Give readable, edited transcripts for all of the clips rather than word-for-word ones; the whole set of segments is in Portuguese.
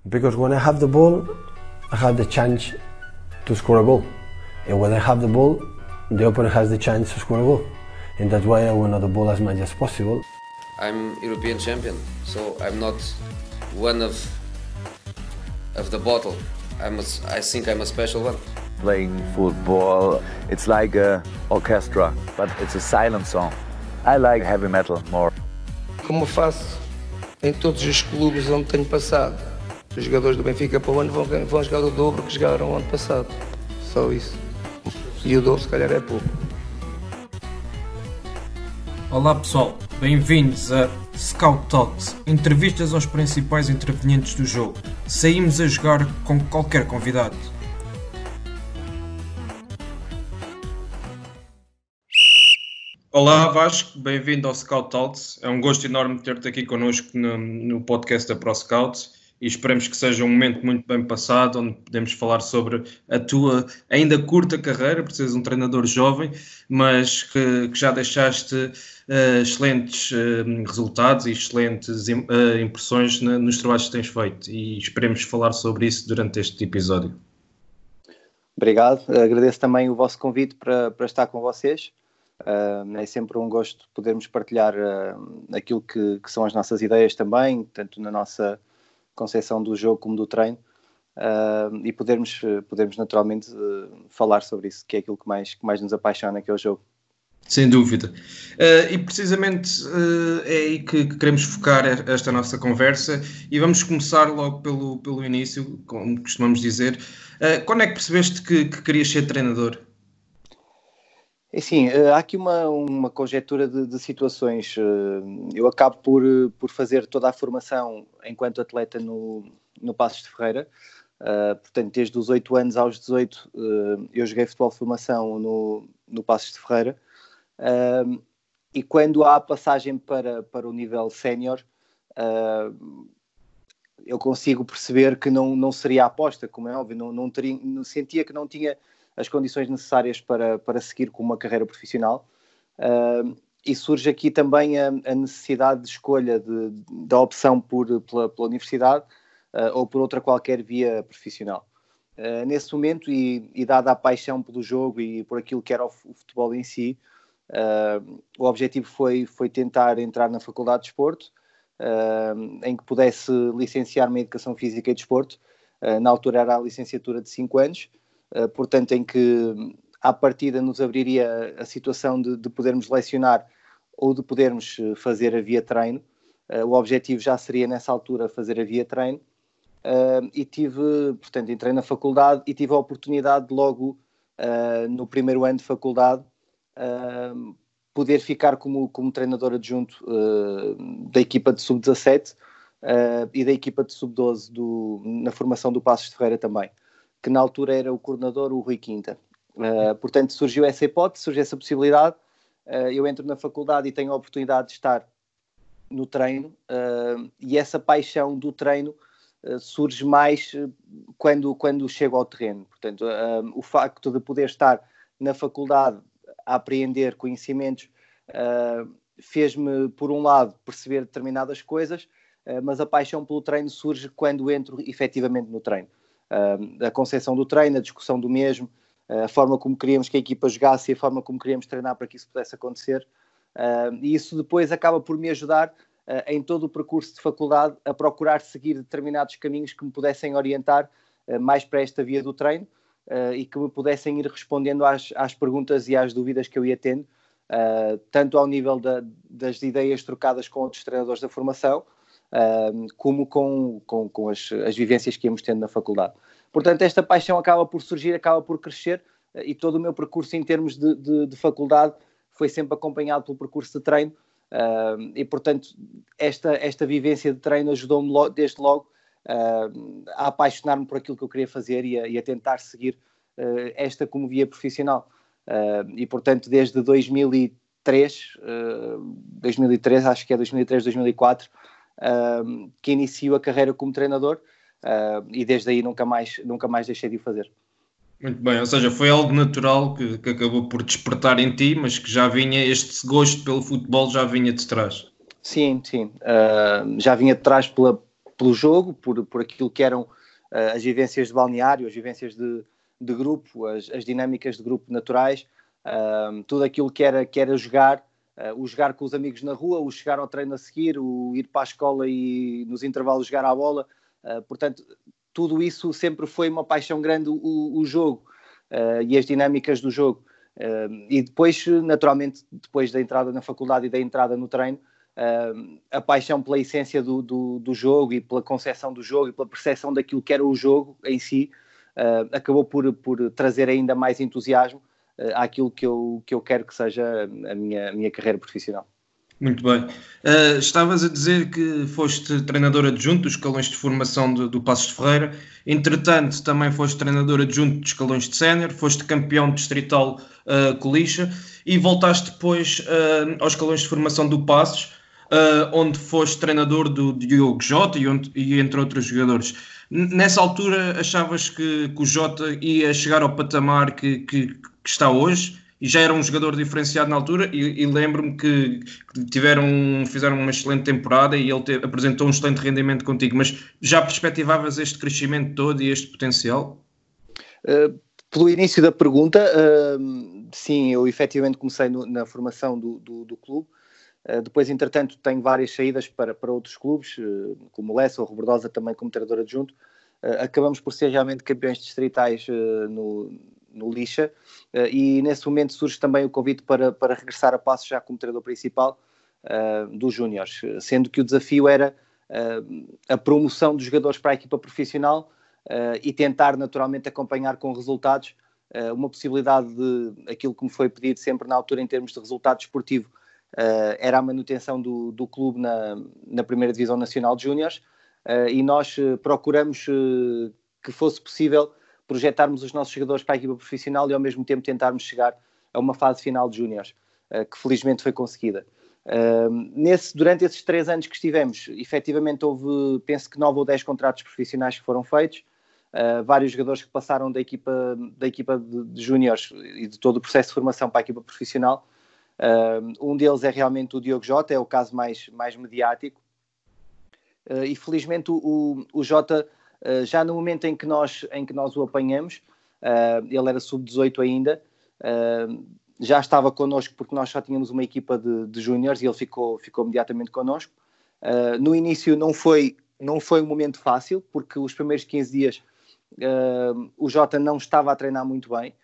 Because when I have the ball, I have the chance to score a goal. And when I have the ball, the opponent has the chance to score a goal. And that's why I want the ball as much as possible. I'm European champion, so I'm not one of the bottle. I think I'm a special one. Playing football, it's like an orchestra, but it's a silent song. I like heavy metal more. Como faço em todos os clubes onde tenho passado, os jogadores do Benfica para o ano vão jogar o dobro que jogaram o ano passado. Só isso. E o dobro se calhar é pouco. Olá pessoal, bem-vindos a Scout Talks, entrevistas aos principais intervenientes do jogo. Saímos a jogar com qualquer convidado. Olá Vasco, bem-vindo ao Scout Talks. É um gosto enorme ter-te aqui connosco no podcast da Pro Scout e esperemos que seja um momento muito bem passado, onde podemos falar sobre a tua ainda curta carreira, por seres um treinador jovem, mas que já deixaste excelentes resultados e excelentes impressões nos trabalhos que tens feito, e esperemos falar sobre isso durante este episódio. Obrigado, agradeço também o vosso convite para estar com vocês. É sempre um gosto podermos partilhar aquilo que são as nossas ideias também, tanto na nossa concepção do jogo como do treino, e podermos naturalmente falar sobre isso, que é aquilo que mais nos apaixona, que é o jogo. Sem dúvida. E precisamente é aí que queremos focar esta nossa conversa, e vamos começar logo pelo início, como costumamos dizer. Quando é que percebeste que querias ser treinador? Assim, há aqui uma conjectura de situações. Eu acabo por fazer toda a formação enquanto atleta no Paços de Ferreira. Portanto, desde os 8 anos aos 18, eu joguei futebol de formação no Paços de Ferreira. E quando há a passagem para o nível sénior, eu consigo perceber que não seria a aposta, como é óbvio. Sentia que não tinha as condições necessárias para seguir com uma carreira profissional, e surge aqui também a necessidade de escolha da opção pela universidade ou por outra qualquer via profissional. Nesse momento, e dada a paixão pelo jogo e por aquilo que era o futebol em si, o objetivo foi tentar entrar na Faculdade de Desporto, em que pudesse licenciar-me em Educação Física e Desporto. Na altura era a licenciatura de 5 anos, portanto, em que à partida nos abriria a situação de podermos lecionar ou de podermos fazer a via treino. O objetivo já seria nessa altura fazer a via treino, e entrei na faculdade e tive a oportunidade de logo no primeiro ano de faculdade poder ficar como treinador adjunto da equipa de sub-17 e da equipa de sub-12 na formação do Paços de Ferreira também, que na altura era o coordenador, o Rui Quinta. Portanto, surgiu essa hipótese, surgiu essa possibilidade. Eu entro na faculdade e tenho a oportunidade de estar no treino, e essa paixão do treino surge mais quando chego ao terreno. Portanto, o facto de poder estar na faculdade a apreender conhecimentos fez-me, por um lado, perceber determinadas coisas, mas a paixão pelo treino surge quando entro efetivamente no treino. A concepção do treino, a discussão do mesmo, a forma como queríamos que a equipa jogasse e a forma como queríamos treinar para que isso pudesse acontecer, e isso depois acaba por me ajudar em todo o percurso de faculdade a procurar seguir determinados caminhos que me pudessem orientar mais para esta via do treino, e que me pudessem ir respondendo às perguntas e às dúvidas que eu ia tendo, tanto ao nível das ideias trocadas com outros treinadores da formação, como com as vivências que íamos tendo na faculdade. Portanto, esta paixão acaba por surgir, acaba por crescer, e todo o meu percurso em termos de faculdade foi sempre acompanhado pelo percurso de treino, e portanto esta vivência de treino ajudou-me desde logo a apaixonar-me por aquilo que eu queria fazer e a tentar seguir esta como via profissional. E portanto desde 2003, acho que é 2003, 2004, que inicio a carreira como treinador, e desde aí nunca mais deixei de o fazer. Muito bem, ou seja, foi algo natural que acabou por despertar em ti, mas que já vinha, este gosto pelo futebol já vinha de trás. Sim, já vinha de trás pelo jogo, por aquilo que eram as vivências de balneário, as vivências de grupo, as dinâmicas de grupo naturais, tudo aquilo que era jogar, o jogar com os amigos na rua, o chegar ao treino a seguir, o ir para a escola e nos intervalos jogar à bola. Portanto, tudo isso sempre foi uma paixão grande, o jogo e as dinâmicas do jogo. E depois, naturalmente, depois da entrada na faculdade e da entrada no treino, a paixão pela essência do jogo e pela concepção do jogo e pela percepção daquilo que era o jogo em si, acabou por trazer ainda mais entusiasmo àquilo que eu quero que seja a minha carreira profissional. Muito bem. Estavas a dizer que foste treinador adjunto dos escalões de formação do Passos de Ferreira. Entretanto, também foste treinador adjunto dos escalões de sénior, foste campeão distrital com Lixa e voltaste depois aos escalões de formação do Passos, onde foste treinador do Diogo Jota e entre outros jogadores. Nessa altura, achavas que o Jota ia chegar ao patamar que está hoje? E já era um jogador diferenciado na altura, e lembro-me que fizeram uma excelente temporada e ele apresentou um excelente rendimento contigo, mas já perspectivavas este crescimento todo e este potencial? Pelo início da pergunta, sim, eu efetivamente comecei na formação do clube. Depois, entretanto, tenho várias saídas para outros clubes, como o Lessa ou o Rebordosa, também como treinador adjunto. Acabamos por ser realmente campeões distritais no Lixa, e nesse momento surge também o convite para regressar a Passos já como treinador principal dos júniores, sendo que o desafio era a promoção dos jogadores para a equipa profissional e tentar naturalmente acompanhar com resultados uma possibilidade de aquilo que me foi pedido sempre na altura em termos de resultado desportivo, era a manutenção do clube na primeira divisão nacional de júniores, e nós procuramos que fosse possível projetarmos os nossos jogadores para a equipa profissional e ao mesmo tempo tentarmos chegar a uma fase final de júniores, que felizmente foi conseguida. Durante esses 3 anos que estivemos, efetivamente houve, penso que 9 ou 10 contratos profissionais que foram feitos, vários jogadores que passaram da equipa de júniores e de todo o processo de formação para a equipa profissional. Um deles é realmente o Diogo Jota, é o caso mais mediático, e felizmente o Jota, já no momento em que nós o apanhamos, ele era sub-18 ainda, já estava connosco porque nós só tínhamos uma equipa de júniores e ele ficou imediatamente connosco. No início não foi um momento fácil, porque os primeiros 15 dias o Jota não estava a treinar muito bem.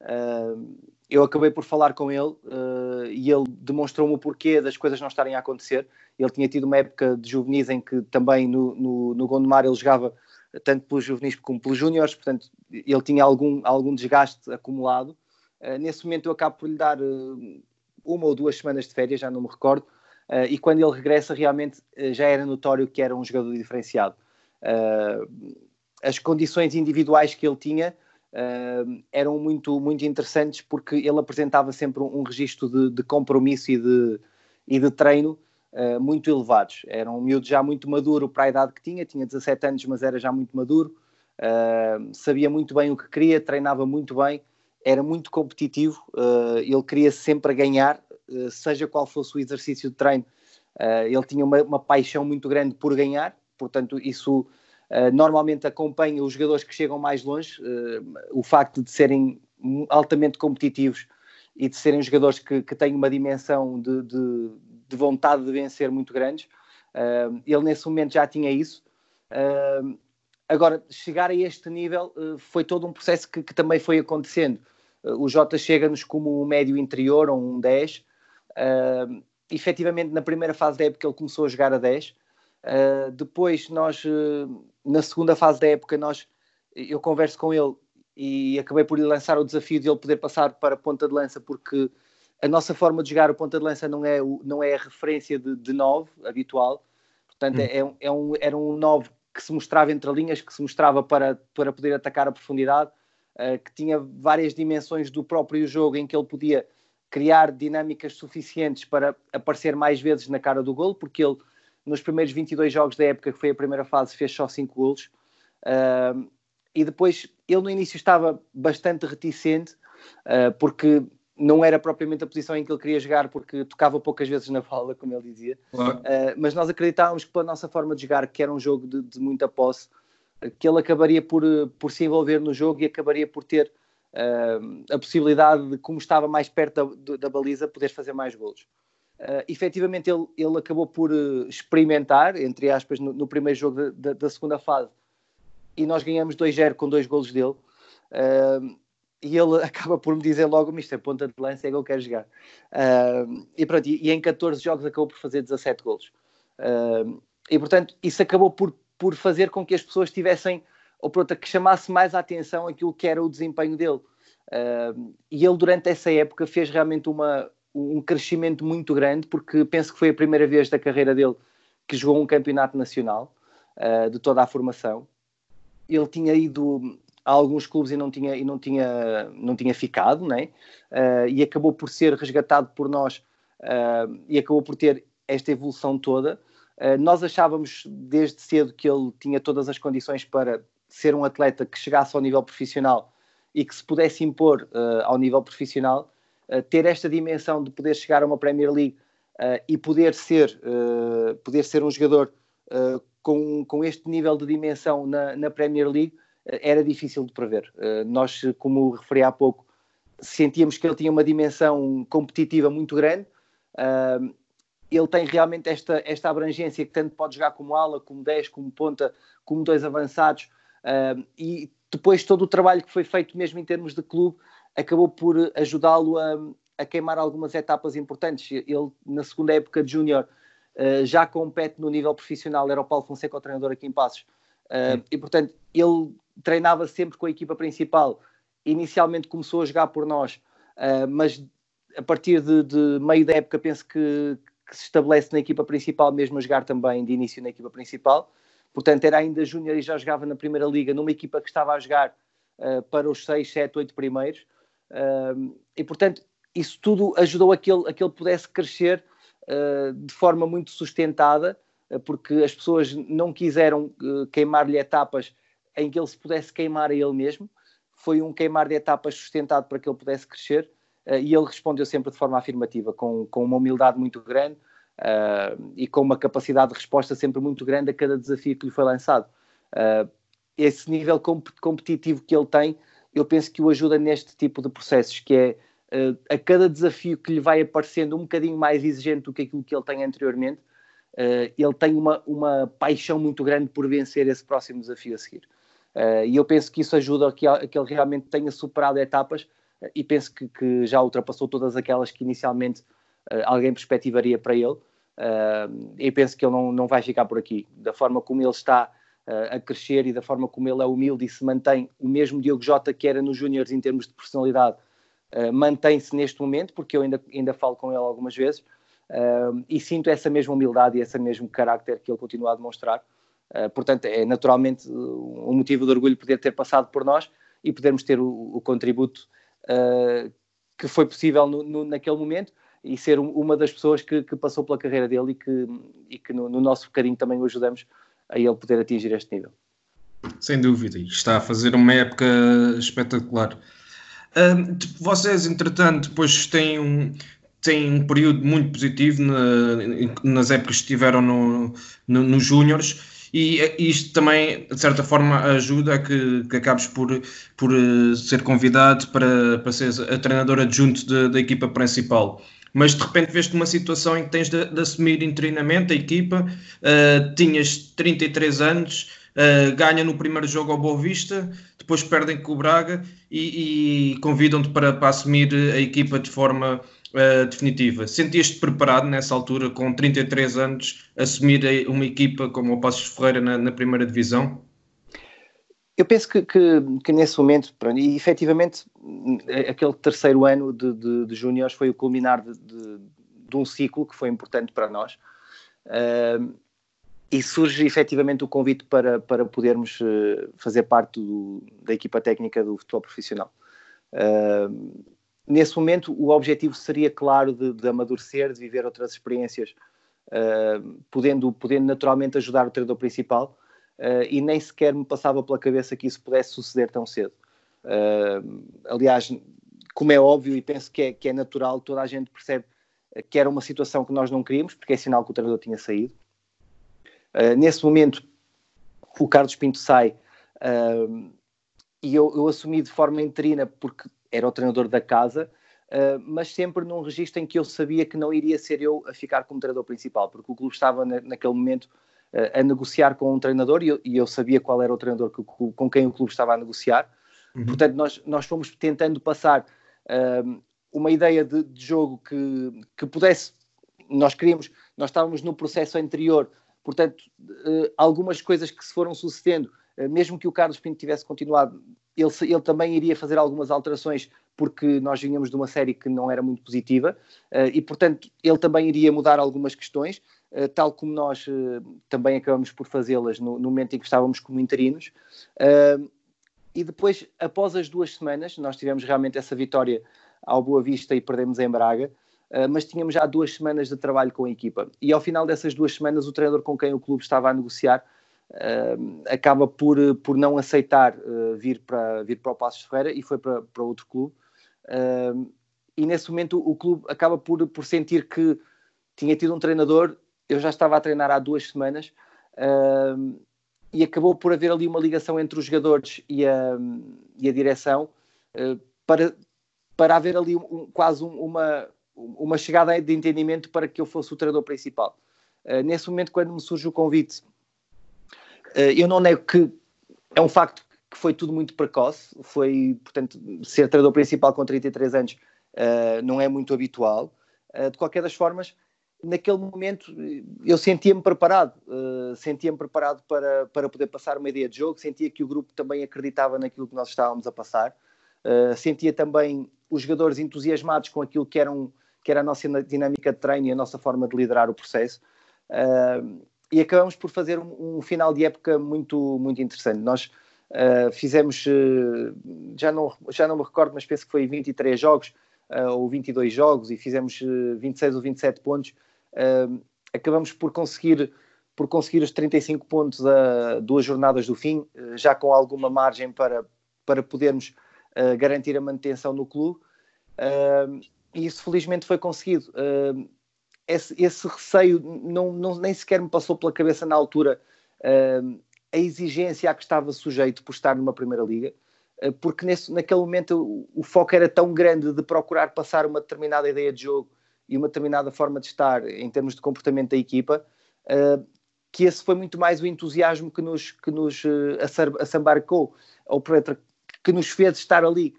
Eu acabei por falar com ele e ele demonstrou-me o porquê das coisas não estarem a acontecer. Ele tinha tido uma época de juvenis em que também no Gondomar ele jogava tanto pelos juvenis como pelos júniores, portanto ele tinha algum desgaste acumulado. Nesse momento eu acabo por lhe dar 1 ou 2 semanas de férias, já não me recordo, e quando ele regressa realmente já era notório que era um jogador diferenciado. As condições individuais que ele tinha eram muito, muito interessantes, porque ele apresentava sempre um registro de compromisso e de treino muito elevados. Era um miúdo já muito maduro para a idade que tinha 17 anos, mas era já muito maduro, sabia muito bem o que queria, treinava muito bem, era muito competitivo, ele queria sempre ganhar, seja qual fosse o exercício de treino, ele tinha uma paixão muito grande por ganhar, portanto isso normalmente acompanha os jogadores que chegam mais longe, o facto de serem altamente competitivos e de serem jogadores que têm uma dimensão de vontade de vencer muito grandes. Ele nesse momento já tinha isso. Agora, chegar a este nível foi todo um processo que também foi acontecendo. O Jota chega-nos como um médio interior, ou um 10. Efetivamente, na primeira fase da época ele começou a jogar a 10. Depois nós, na segunda fase da época, eu converso com ele e acabei por lhe lançar o desafio de ele poder passar para ponta de lança, porque a nossa forma de jogar o ponta de lança não é a referência de 9 habitual, portanto era um 9 que se mostrava entre linhas, que se mostrava para poder atacar a profundidade, que tinha várias dimensões do próprio jogo em que ele podia criar dinâmicas suficientes para aparecer mais vezes na cara do golo, porque ele nos primeiros 22 jogos da época, que foi a primeira fase, fez só 5 golos. E depois, ele no início estava bastante reticente, porque não era propriamente a posição em que ele queria jogar, porque tocava poucas vezes na bola, como ele dizia. Mas nós acreditávamos que pela nossa forma de jogar, que era um jogo de muita posse, que ele acabaria por se envolver no jogo e acabaria por ter a possibilidade de, como estava mais perto da baliza, poder fazer mais golos. Efetivamente ele acabou por experimentar, entre aspas, no primeiro jogo da segunda fase, e nós ganhamos 2-0 com 2 golos dele, e ele acaba por me dizer logo: Mister, ponta de lança é que eu quero jogar. E pronto, e em 14 jogos acabou por fazer 17 golos. E portanto isso acabou por fazer com que as pessoas tivessem, ou pronto, que chamasse mais a atenção aquilo que era o desempenho dele. E ele durante essa época fez realmente um crescimento muito grande, porque penso que foi a primeira vez da carreira dele que jogou um campeonato nacional, de toda a formação. Ele tinha ido a alguns clubes e não tinha ficado, né? E acabou por ser resgatado por nós, e acabou por ter esta evolução toda. Nós achávamos desde cedo que ele tinha todas as condições para ser um atleta que chegasse ao nível profissional e que se pudesse impor ao nível profissional, ter esta dimensão de poder chegar a uma Premier League e poder ser um jogador com este nível de dimensão na Premier League, era difícil de prever. Nós, como referi há pouco, sentíamos que ele tinha uma dimensão competitiva muito grande. Ele tem realmente esta abrangência, que tanto pode jogar como ala, como 10, como ponta, como 2 avançados, e depois todo o trabalho que foi feito mesmo em termos de clube acabou por ajudá-lo a queimar algumas etapas importantes. Ele, na segunda época de Júnior, já compete no nível profissional. Era o Paulo Fonseca o treinador aqui em Paços, e portanto ele treinava sempre com a equipa principal. Inicialmente começou a jogar por nós, mas a partir de meio da época penso que se estabelece na equipa principal, mesmo a jogar também de início na equipa principal. Portanto, era ainda júnior e já jogava na Primeira Liga, numa equipa que estava a jogar para os 6, 7, 8 primeiros. E, portanto, isso tudo ajudou a que ele pudesse crescer de forma muito sustentada, porque as pessoas não quiseram queimar-lhe etapas em que ele se pudesse queimar a ele mesmo. Foi um queimar de etapas sustentado para que ele pudesse crescer, e ele respondeu sempre de forma afirmativa, com uma humildade muito grande, e com uma capacidade de resposta sempre muito grande a cada desafio que lhe foi lançado. Esse nível competitivo que ele tem, eu penso que o ajuda neste tipo de processos, que é a cada desafio que lhe vai aparecendo um bocadinho mais exigente do que aquilo que ele tem anteriormente, ele tem uma paixão muito grande por vencer esse próximo desafio a seguir. E eu penso que isso ajuda a que ele realmente tenha superado etapas, e penso que já ultrapassou todas aquelas que inicialmente alguém perspectivaria para ele, e penso que ele não vai ficar por aqui. Da forma como ele está a crescer e da forma como ele é humilde e se mantém, o mesmo Diogo Jota que era nos Júniores em termos de personalidade, mantém-se neste momento, porque eu ainda falo com ele algumas vezes, e sinto essa mesma humildade e esse mesmo carácter que ele continua a demonstrar. Portanto, é naturalmente um motivo de orgulho poder ter passado por nós e podermos ter o contributo que foi possível naquele momento, e ser uma das pessoas que passou pela carreira dele e que no nosso bocadinho também o ajudamos a ele poder atingir este nível. Sem dúvida, e está a fazer uma época espetacular. Vocês, entretanto, depois têm um período muito positivo nas épocas que estiveram nos Júniores, e isto também, de certa forma, ajuda a que acabes por ser convidado para ser a treinadora adjunto da equipa principal. Mas de repente vês-te numa situação em que tens de assumir interinamente a equipa, tinhas 33 anos, ganha no primeiro jogo ao Boa Vista, depois perdem com o Braga e convidam-te para assumir a equipa de forma definitiva. Sentias-te preparado nessa altura, com 33 anos, assumir uma equipa como o Paços de Ferreira na primeira divisão? Eu penso que nesse momento, e efetivamente aquele terceiro ano de Júniores foi o culminar de um ciclo que foi importante para nós, e surge efetivamente o convite para podermos fazer parte da equipa técnica do futebol profissional. Nesse momento o objetivo seria, claro, de amadurecer, de viver outras experiências, podendo naturalmente ajudar o treinador principal, e nem sequer me passava pela cabeça que isso pudesse suceder tão cedo. Aliás, como é óbvio e penso que é natural, toda a gente percebe que era uma situação que nós não queríamos, porque é sinal que o treinador tinha saído. Nesse momento, o Carlos Pinto sai e eu assumi de forma interina porque era o treinador da casa, mas sempre num registro em que eu sabia que não iria ser eu a ficar como treinador principal, porque o clube estava naquele momento a negociar com um treinador e eu sabia qual era o treinador com quem o clube estava a negociar. Portanto, nós fomos tentando passar uma ideia de jogo que pudesse... Nós estávamos no processo anterior, portanto, algumas coisas que se foram sucedendo, mesmo que o Carlos Pinto tivesse continuado, ele também iria fazer algumas alterações, porque nós vinhamos de uma série que não era muito positiva, e portanto ele também iria mudar algumas questões, tal como nós também acabamos por fazê-las no momento em que estávamos como interinos. E depois, após as 2 semanas, nós tivemos realmente essa vitória ao Boa Vista e perdemos em Braga, mas tínhamos já 2 semanas de trabalho com a equipa. E ao final dessas 2 semanas, o treinador com quem o clube estava a negociar acaba por não aceitar vir para o Passos de Ferreira e foi para outro clube. E nesse momento o clube acaba por sentir que tinha tido um treinador. Eu já estava a treinar há 2 semanas e acabou por haver ali uma ligação entre os jogadores e a direção para haver ali quase uma chegada de entendimento para que eu fosse o treinador principal. Nesse momento, quando me surge o convite, eu não nego que é um facto que foi tudo muito precoce. Portanto, ser treinador principal com 33 anos não é muito habitual. De qualquer das formas, naquele momento eu sentia-me preparado para poder passar uma ideia de jogo, sentia que o grupo também acreditava naquilo que nós estávamos a passar, sentia também os jogadores entusiasmados com aquilo que era a nossa dinâmica de treino e a nossa forma de liderar o processo, e acabamos por fazer um final de época muito, muito interessante. Nós fizemos, já não me recordo, mas penso que foi 23 jogos ou 22 jogos e fizemos 26 ou 27 pontos. Acabamos por conseguir os 35 pontos a 2 jornadas do fim, já com alguma margem para podermos garantir a manutenção no clube, e isso felizmente foi conseguido. Esse receio nem sequer me passou pela cabeça na altura, a exigência a que estava sujeito por estar numa Primeira Liga, porque naquele momento o foco era tão grande de procurar passar uma determinada ideia de jogo e uma determinada forma de estar em termos de comportamento da equipa, que esse foi muito mais o entusiasmo que nos assambarcou, ou que nos fez estar ali.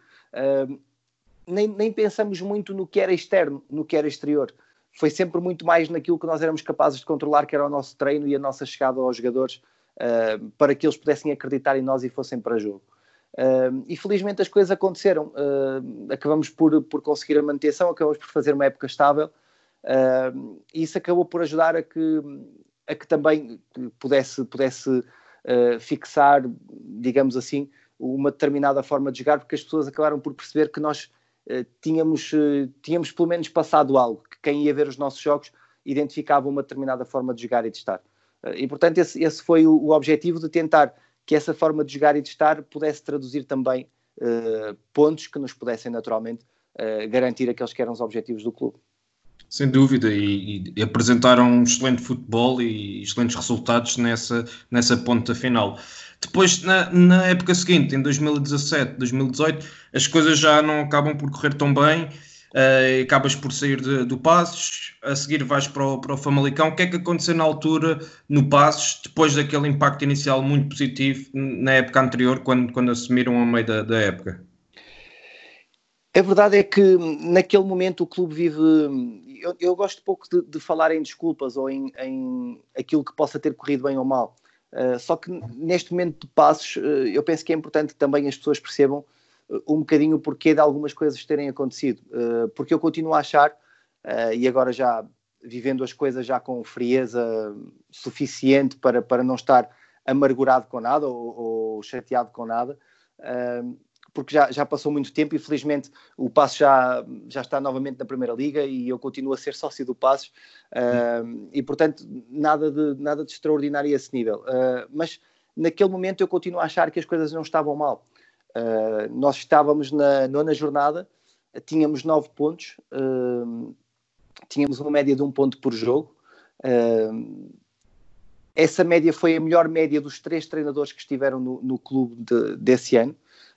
Nem pensamos muito no que era externo, no que era exterior. Foi sempre muito mais naquilo que nós éramos capazes de controlar, que era o nosso treino e a nossa chegada aos jogadores, para que eles pudessem acreditar em nós e fossem para jogo. E felizmente as coisas aconteceram. Acabamos por conseguir a manutenção, acabamos por fazer uma época estável, e isso acabou por ajudar a que também pudesse fixar, digamos assim, uma determinada forma de jogar, porque as pessoas acabaram por perceber que nós tínhamos pelo menos passado algo, que quem ia ver os nossos jogos identificava uma determinada forma de jogar e de estar. E portanto esse foi o objetivo, de tentar que essa forma de jogar e de estar pudesse traduzir também pontos que nos pudessem naturalmente garantir aqueles que eram os objetivos do clube. Sem dúvida, e apresentaram um excelente futebol e excelentes resultados nessa ponta final. Depois, na época seguinte, em 2017, 2018, as coisas já não acabam por correr tão bem, acabas por sair do Passos, a seguir vais para o Famalicão. O que é que aconteceu na altura no Passos, depois daquele impacto inicial muito positivo na época anterior, quando assumiram a meio da época? A verdade é que naquele momento o clube vive... Eu gosto pouco de falar em desculpas ou em aquilo que possa ter corrido bem ou mal. Só que neste momento de Passos, eu penso que é importante que também as pessoas percebam um bocadinho o porquê de algumas coisas terem acontecido. Porque eu continuo a achar, e agora já vivendo as coisas já com frieza suficiente para não estar amargurado com nada ou chateado com nada, porque já passou muito tempo e felizmente o Passos já está novamente na Primeira Liga e eu continuo a ser sócio do Passos, e portanto nada de extraordinário a esse nível, mas naquele momento eu continuo a achar que as coisas não estavam mal. Nós estávamos na 9ª jornada, tínhamos 9 pontos, tínhamos uma média de 1 ponto por jogo. Essa média foi a melhor média dos 3 treinadores que estiveram no clube desse ano.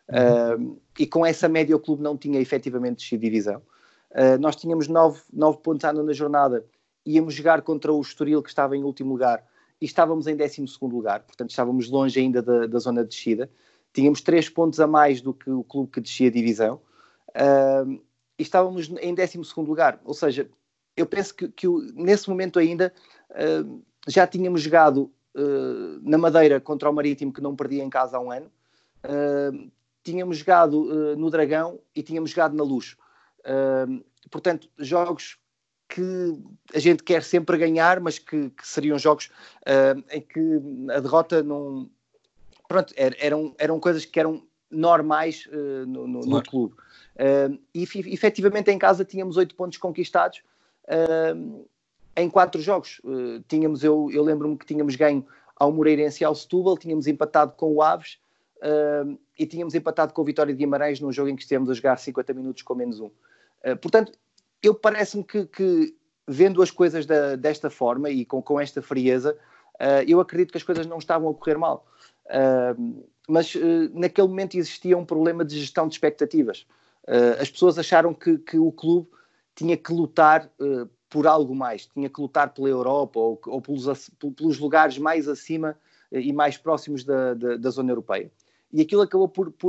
E com essa média o clube não tinha efetivamente descido divisão. Nós tínhamos 9 pontos à 9ª jornada, íamos jogar contra o Estoril, que estava em último lugar, e estávamos em 12º lugar, portanto estávamos longe ainda da zona de descida. Tínhamos 3 pontos a mais do que o clube que descia a divisão, e estávamos em 12º lugar, ou seja, eu penso que nesse momento ainda já tínhamos jogado na Madeira contra o Marítimo, que não perdia em casa há um ano, tínhamos jogado no Dragão e tínhamos jogado na Luz. Portanto, jogos que a gente quer sempre ganhar, mas que seriam jogos em que a derrota não... Pronto, eram coisas que eram normais no clube. E efetivamente em casa tínhamos 8 pontos conquistados em 4 jogos. Eu lembro-me que tínhamos ganho ao Moreirense e ao Setúbal, tínhamos empatado com o Aves e tínhamos empatado com o Vitória de Guimarães num jogo em que estivemos a jogar 50 minutos com -1. Portanto, parece-me que vendo as coisas desta forma e com esta frieza, eu acredito que as coisas não estavam a correr mal. Mas naquele momento existia um problema de gestão de expectativas. As pessoas acharam que o clube tinha que lutar por algo mais, tinha que lutar pela Europa ou pelos lugares mais acima e mais próximos da zona europeia. E aquilo acabou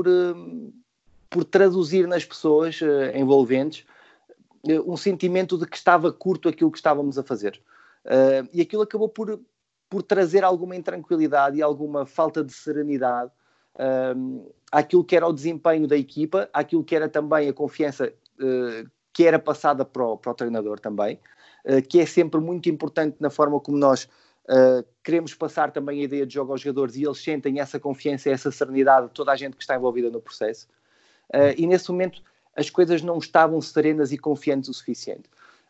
por traduzir nas pessoas envolventes um sentimento de que estava curto aquilo que estávamos a fazer. E aquilo acabou por trazer alguma intranquilidade e alguma falta de serenidade àquilo que era o desempenho da equipa, àquilo que era também a confiança que era passada para o treinador também, que é sempre muito importante na forma como nós queremos passar também a ideia de jogo aos jogadores, e eles sentem essa confiança e essa serenidade de toda a gente que está envolvida no processo. E nesse momento as coisas não estavam serenas e confiantes o suficiente.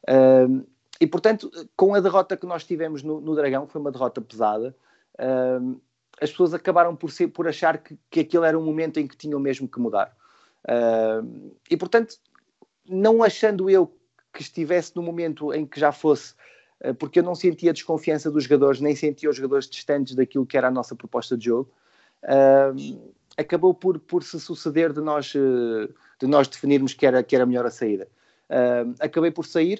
E portanto, com a derrota que nós tivemos no Dragão, foi uma derrota pesada, as pessoas acabaram por achar que aquele era um momento em que tinham mesmo que mudar. E portanto, não achando eu que estivesse no momento em que já fosse, porque eu não sentia a desconfiança dos jogadores, nem sentia os jogadores distantes daquilo que era a nossa proposta de jogo, acabou por se suceder de nós definirmos que era melhor a saída. Acabei por sair,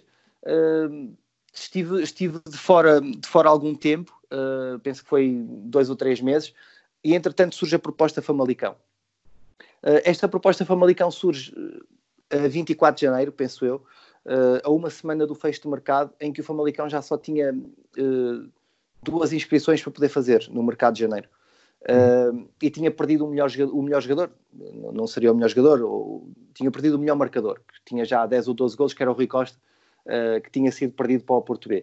estive de fora há algum tempo, penso que foi 2 ou 3 meses, e entretanto surge a proposta Famalicão. Esta proposta Famalicão surge a 24 de janeiro, penso eu, a uma semana do fecho de mercado, em que o Famalicão já só tinha 2 inscrições para poder fazer no mercado de janeiro. E tinha perdido o melhor jogador, não seria o melhor jogador, tinha perdido o melhor marcador, que tinha já 10 ou 12 golos, que era o Rui Costa, que tinha sido perdido para o Português.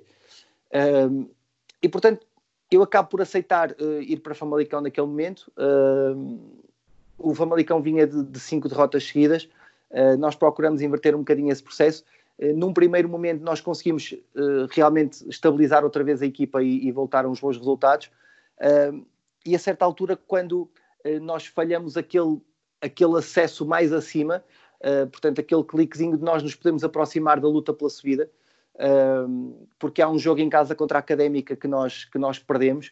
E portanto, eu acabo por aceitar ir para Famalicão naquele momento. O Famalicão vinha de 5 derrotas seguidas. Nós procuramos inverter um bocadinho esse processo. Num primeiro momento nós conseguimos realmente estabilizar outra vez a equipa e voltar a uns bons resultados. E a certa altura, quando nós falhamos aquele acesso mais acima, portanto aquele cliquezinho de nós nos podemos aproximar da luta pela subida, porque há um jogo em casa contra a Académica que nós perdemos,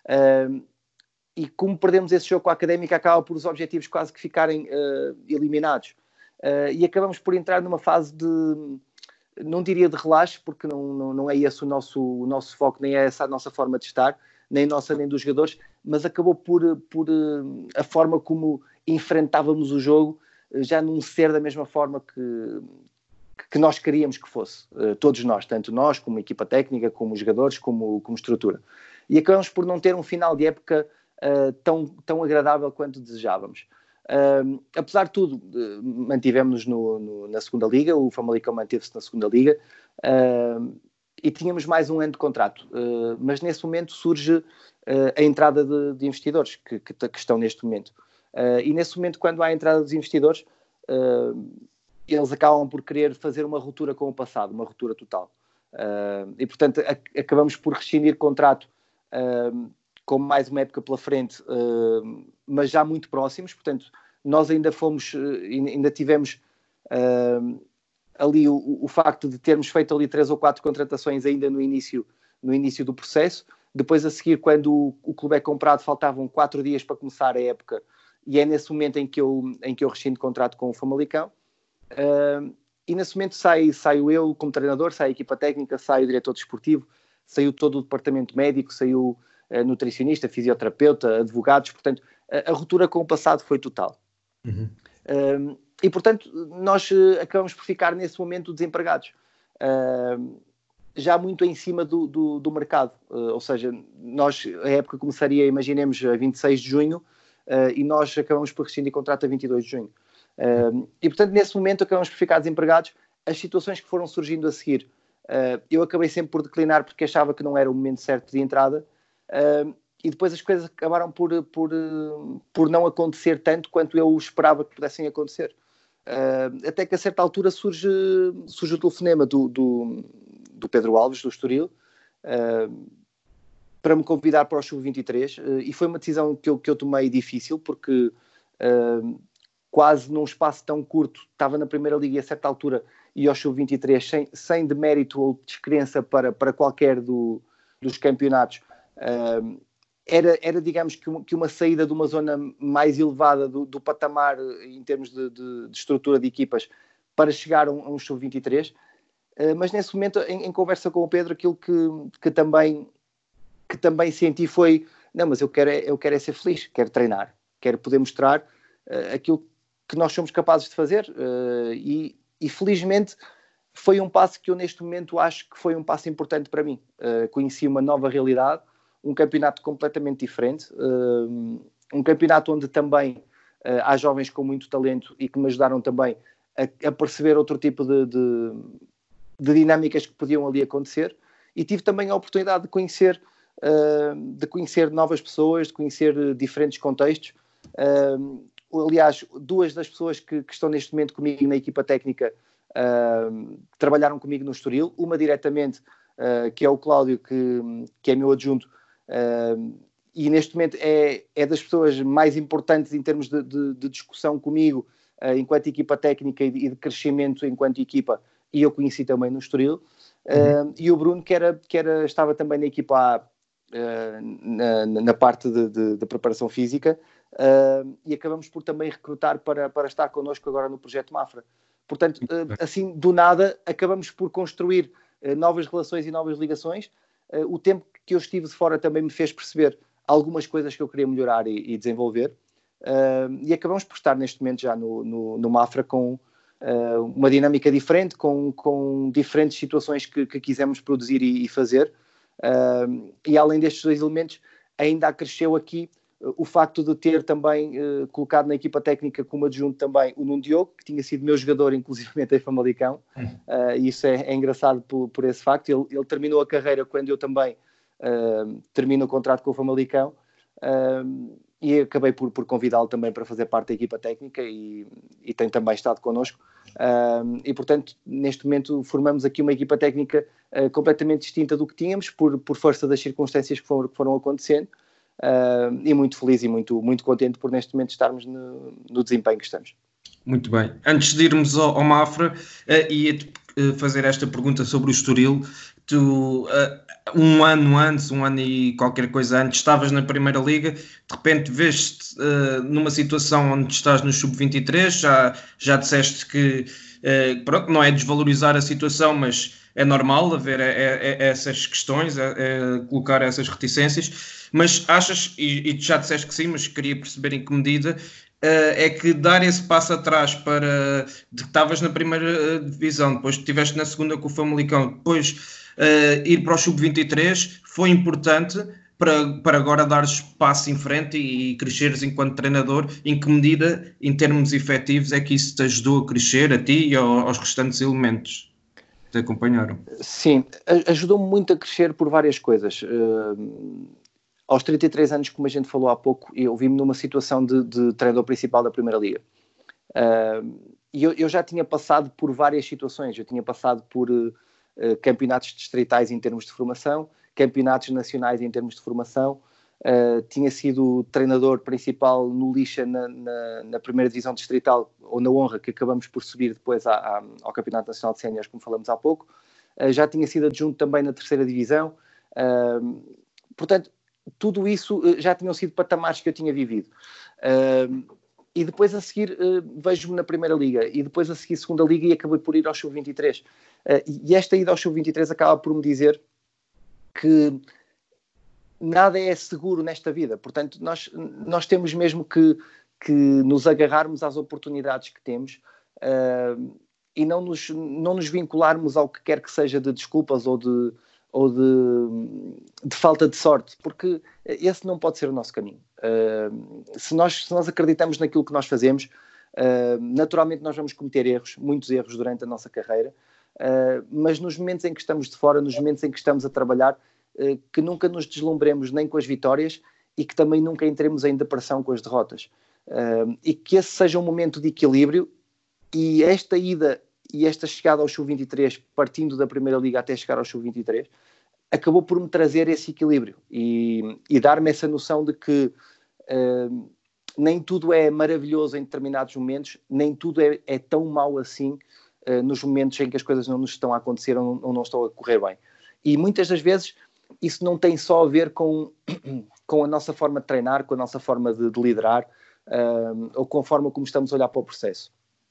e como perdemos esse jogo com a Académica, acaba por os objetivos quase que ficarem eliminados. E acabamos por entrar numa fase não diria de relaxo, porque não é esse o nosso foco, nem é essa a nossa forma de estar, nem nossa nem dos jogadores, mas acabou por a forma como enfrentávamos o jogo já não ser da mesma forma que nós queríamos que fosse, todos nós, tanto nós como equipa técnica, como os jogadores, como estrutura. E acabamos por não ter um final de época tão agradável quanto desejávamos. Apesar de tudo, mantivemos-nos na segunda Liga, o Famalicão manteve-se na segunda Liga, e tínhamos mais um ano de contrato, mas nesse momento surge a entrada de investidores que estão neste momento, e nesse momento, quando há a entrada dos investidores, eles acabam por querer fazer uma ruptura com o passado, uma ruptura total, e portanto acabamos por rescindir contrato com mais uma época pela frente, mas já muito próximos. Portanto, nós ainda tivemos Ali o facto de termos feito ali 3 ou 4 contratações ainda no início do processo. Depois, a seguir, quando o clube é comprado, faltavam 4 dias para começar a época, e é nesse momento em que eu rescindo contrato com o Famalicão. E nesse momento saio eu como treinador, sai a equipa técnica, sai o diretor desportivo, saiu todo o departamento médico, saiu nutricionista, fisioterapeuta, advogados. Portanto, a ruptura com o passado foi total. E, portanto, nós acabamos por ficar nesse momento desempregados. Já muito em cima do mercado. Ou seja, a época começaria, imaginemos, a 26 de junho, e nós acabamos por rescindir contrato a 22 de junho. E, portanto, nesse momento acabamos por ficar desempregados. As situações que foram surgindo a seguir, eu acabei sempre por declinar porque achava que não era o momento certo de entrada, e depois as coisas acabaram por não acontecer tanto quanto eu esperava que pudessem acontecer. Até que a certa altura surge o telefonema do Pedro Alves, do Estoril, para me convidar para o Sub-23, e foi uma decisão que eu tomei difícil, porque quase num espaço tão curto, estava na Primeira Liga e a certa altura ia ao Sub-23 sem demérito ou descrença para qualquer dos campeonatos. Era digamos que uma saída de uma zona mais elevada do patamar em termos de estrutura de equipas para chegar a um Sub-23, mas nesse momento, em conversa com o Pedro, aquilo que também senti foi: não, mas eu quero ser feliz, quero treinar, quero poder mostrar aquilo que nós somos capazes de fazer, e felizmente foi um passo que eu neste momento acho que foi um passo importante para mim. Conheci uma nova realidade, um campeonato completamente diferente, um campeonato onde também há jovens com muito talento e que me ajudaram também a perceber outro tipo de dinâmicas que podiam ali acontecer, e tive também a oportunidade de conhecer novas pessoas, de conhecer diferentes contextos. Aliás, 2 das pessoas que estão neste momento comigo na equipa técnica trabalharam comigo no Estoril, uma diretamente, que é o Cláudio, que é meu adjunto, e neste momento é das pessoas mais importantes em termos de discussão comigo, enquanto equipa técnica e de crescimento enquanto equipa, e eu conheci também no Estoril. E o Bruno, que estava também na equipa A, na parte de preparação física, e acabamos por também recrutar para estar connosco agora no Projeto Mafra. Portanto, assim, do nada, acabamos por construir novas relações e novas ligações. O tempo que eu estive de fora também me fez perceber algumas coisas que eu queria melhorar e desenvolver, e acabamos por estar neste momento já no Mafra com uma dinâmica diferente, com diferentes situações que quisemos produzir e fazer, e além destes 2 elementos, ainda acresceu aqui o facto de ter também colocado na equipa técnica como adjunto também o Nuno Diogo, que tinha sido meu jogador inclusivamente em Famalicão. E isso é engraçado por esse facto. Ele terminou a carreira quando eu também termino o contrato com o Famalicão, e acabei por convidá-lo também para fazer parte da equipa técnica, e tem também estado connosco. E portanto, neste momento formamos aqui uma equipa técnica completamente distinta do que tínhamos, por força das circunstâncias que foram acontecendo. E muito feliz e muito, muito contente por neste momento estarmos no desempenho que estamos. Muito bem. Antes de irmos ao Mafra, ia-te fazer esta pergunta sobre o Estoril. Tu, um ano e qualquer coisa antes, estavas na Primeira Liga, de repente vês-te numa situação onde estás no Sub-23, já disseste que pronto, não é desvalorizar a situação, mas é normal haver essas questões, colocar essas reticências, mas achas, e tu já disseste que sim, mas queria perceber em que medida é que dar esse passo atrás de que estavas na primeira divisão, depois estiveste na segunda com o Famalicão, depois ir para o Sub-23 foi importante para agora dares passo em frente e cresceres enquanto treinador? Em que medida, em termos efetivos, é que isso te ajudou a crescer, a ti e aos restantes elementos que te acompanharam? Sim, ajudou-me muito a crescer por várias coisas. Aos 33 anos, como a gente falou há pouco, eu vi-me numa situação de treinador principal da Primeira Liga. E eu já tinha passado por várias situações. Eu tinha passado por campeonatos distritais em termos de formação, campeonatos nacionais em termos de formação, tinha sido treinador principal no Lixa na primeira divisão distrital, ou na Honra, que acabamos por subir depois ao Campeonato Nacional de Séniores, como falamos há pouco. Já tinha sido adjunto também na terceira divisão. Portanto, tudo isso já tinham sido patamares que eu tinha vivido. E depois a seguir vejo-me na Primeira Liga, e depois a seguir Segunda Liga, e acabei por ir ao Sub-23. E esta ida ao Sub-23 acaba por me dizer que nada é seguro nesta vida. Portanto, nós temos mesmo que nos agarrarmos às oportunidades que temos, e não nos vincularmos ao que quer que seja de desculpas ou de falta de sorte, porque esse não pode ser o nosso caminho. Se nós acreditamos naquilo que nós fazemos, naturalmente nós vamos cometer erros, muitos erros durante a nossa carreira, mas nos momentos em que estamos de fora, nos momentos em que estamos a trabalhar, que nunca nos deslumbremos nem com as vitórias e que também nunca entremos em depressão com as derrotas. E que esse seja um momento de equilíbrio, e esta ida e esta chegada ao Sub-23, partindo da Primeira Liga até chegar ao Sub-23, acabou por me trazer esse equilíbrio e dar-me essa noção de que nem tudo é maravilhoso em determinados momentos, nem tudo é tão mau assim nos momentos em que as coisas não nos estão a acontecer ou não estão a correr bem. E muitas das vezes isso não tem só a ver com a nossa forma de treinar, com a nossa forma de liderar, ou com a forma como estamos a olhar para o processo.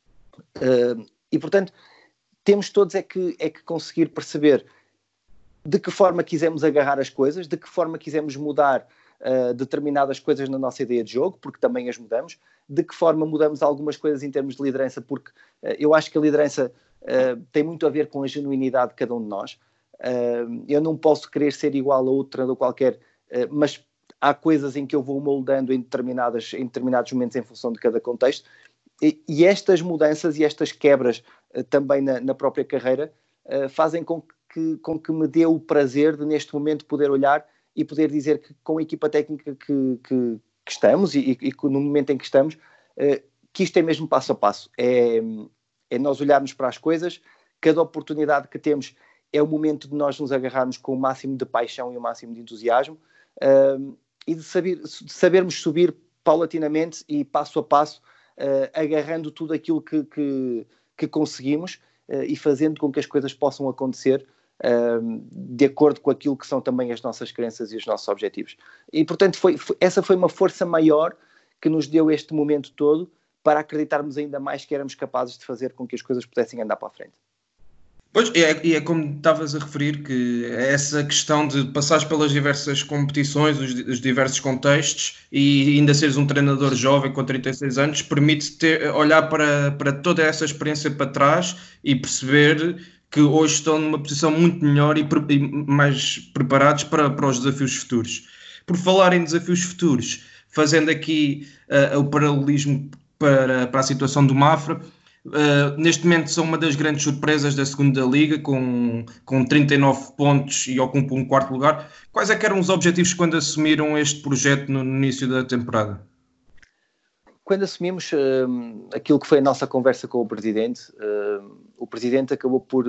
E, portanto, temos todos é que conseguir perceber de que forma quisemos agarrar as coisas, de que forma quisemos mudar determinadas coisas na nossa ideia de jogo, porque também as mudamos, de que forma mudamos algumas coisas em termos de liderança, porque eu acho que a liderança tem muito a ver com a genuinidade de cada um de nós. Eu não posso querer ser igual a outro treinador qualquer, mas há coisas em que eu vou moldando em determinados momentos em função de cada contexto, e estas mudanças e estas quebras também na própria carreira fazem com que me dê o prazer de neste momento poder olhar e poder dizer que com a equipa técnica que estamos e no momento em que estamos, que isto é mesmo passo a passo, é nós olharmos para as coisas, cada oportunidade que temos é o momento de nós nos agarrarmos com o máximo de paixão e o máximo de entusiasmo, e de sabermos subir paulatinamente e passo a passo, agarrando tudo aquilo que conseguimos, e fazendo com que as coisas possam acontecer de acordo com aquilo que são também as nossas crenças e os nossos objetivos. E, portanto, essa foi uma força maior que nos deu este momento todo para acreditarmos ainda mais que éramos capazes de fazer com que as coisas pudessem andar para a frente. Pois, é como estavas a referir, que essa questão de passares pelas diversas competições, os diversos contextos, e ainda seres um treinador jovem com 36 anos, permite-te olhar para toda essa experiência para trás e perceber que hoje estão numa posição muito melhor e mais preparados para os desafios futuros. Por falar em desafios futuros, fazendo aqui o paralelismo para a situação do Mafra, neste momento são uma das grandes surpresas da segunda liga, com 39 pontos e ocupam um quarto lugar. Quais é que eram os objetivos quando assumiram este projeto no início da temporada? Quando assumimos aquilo que foi a nossa conversa com o Presidente acabou por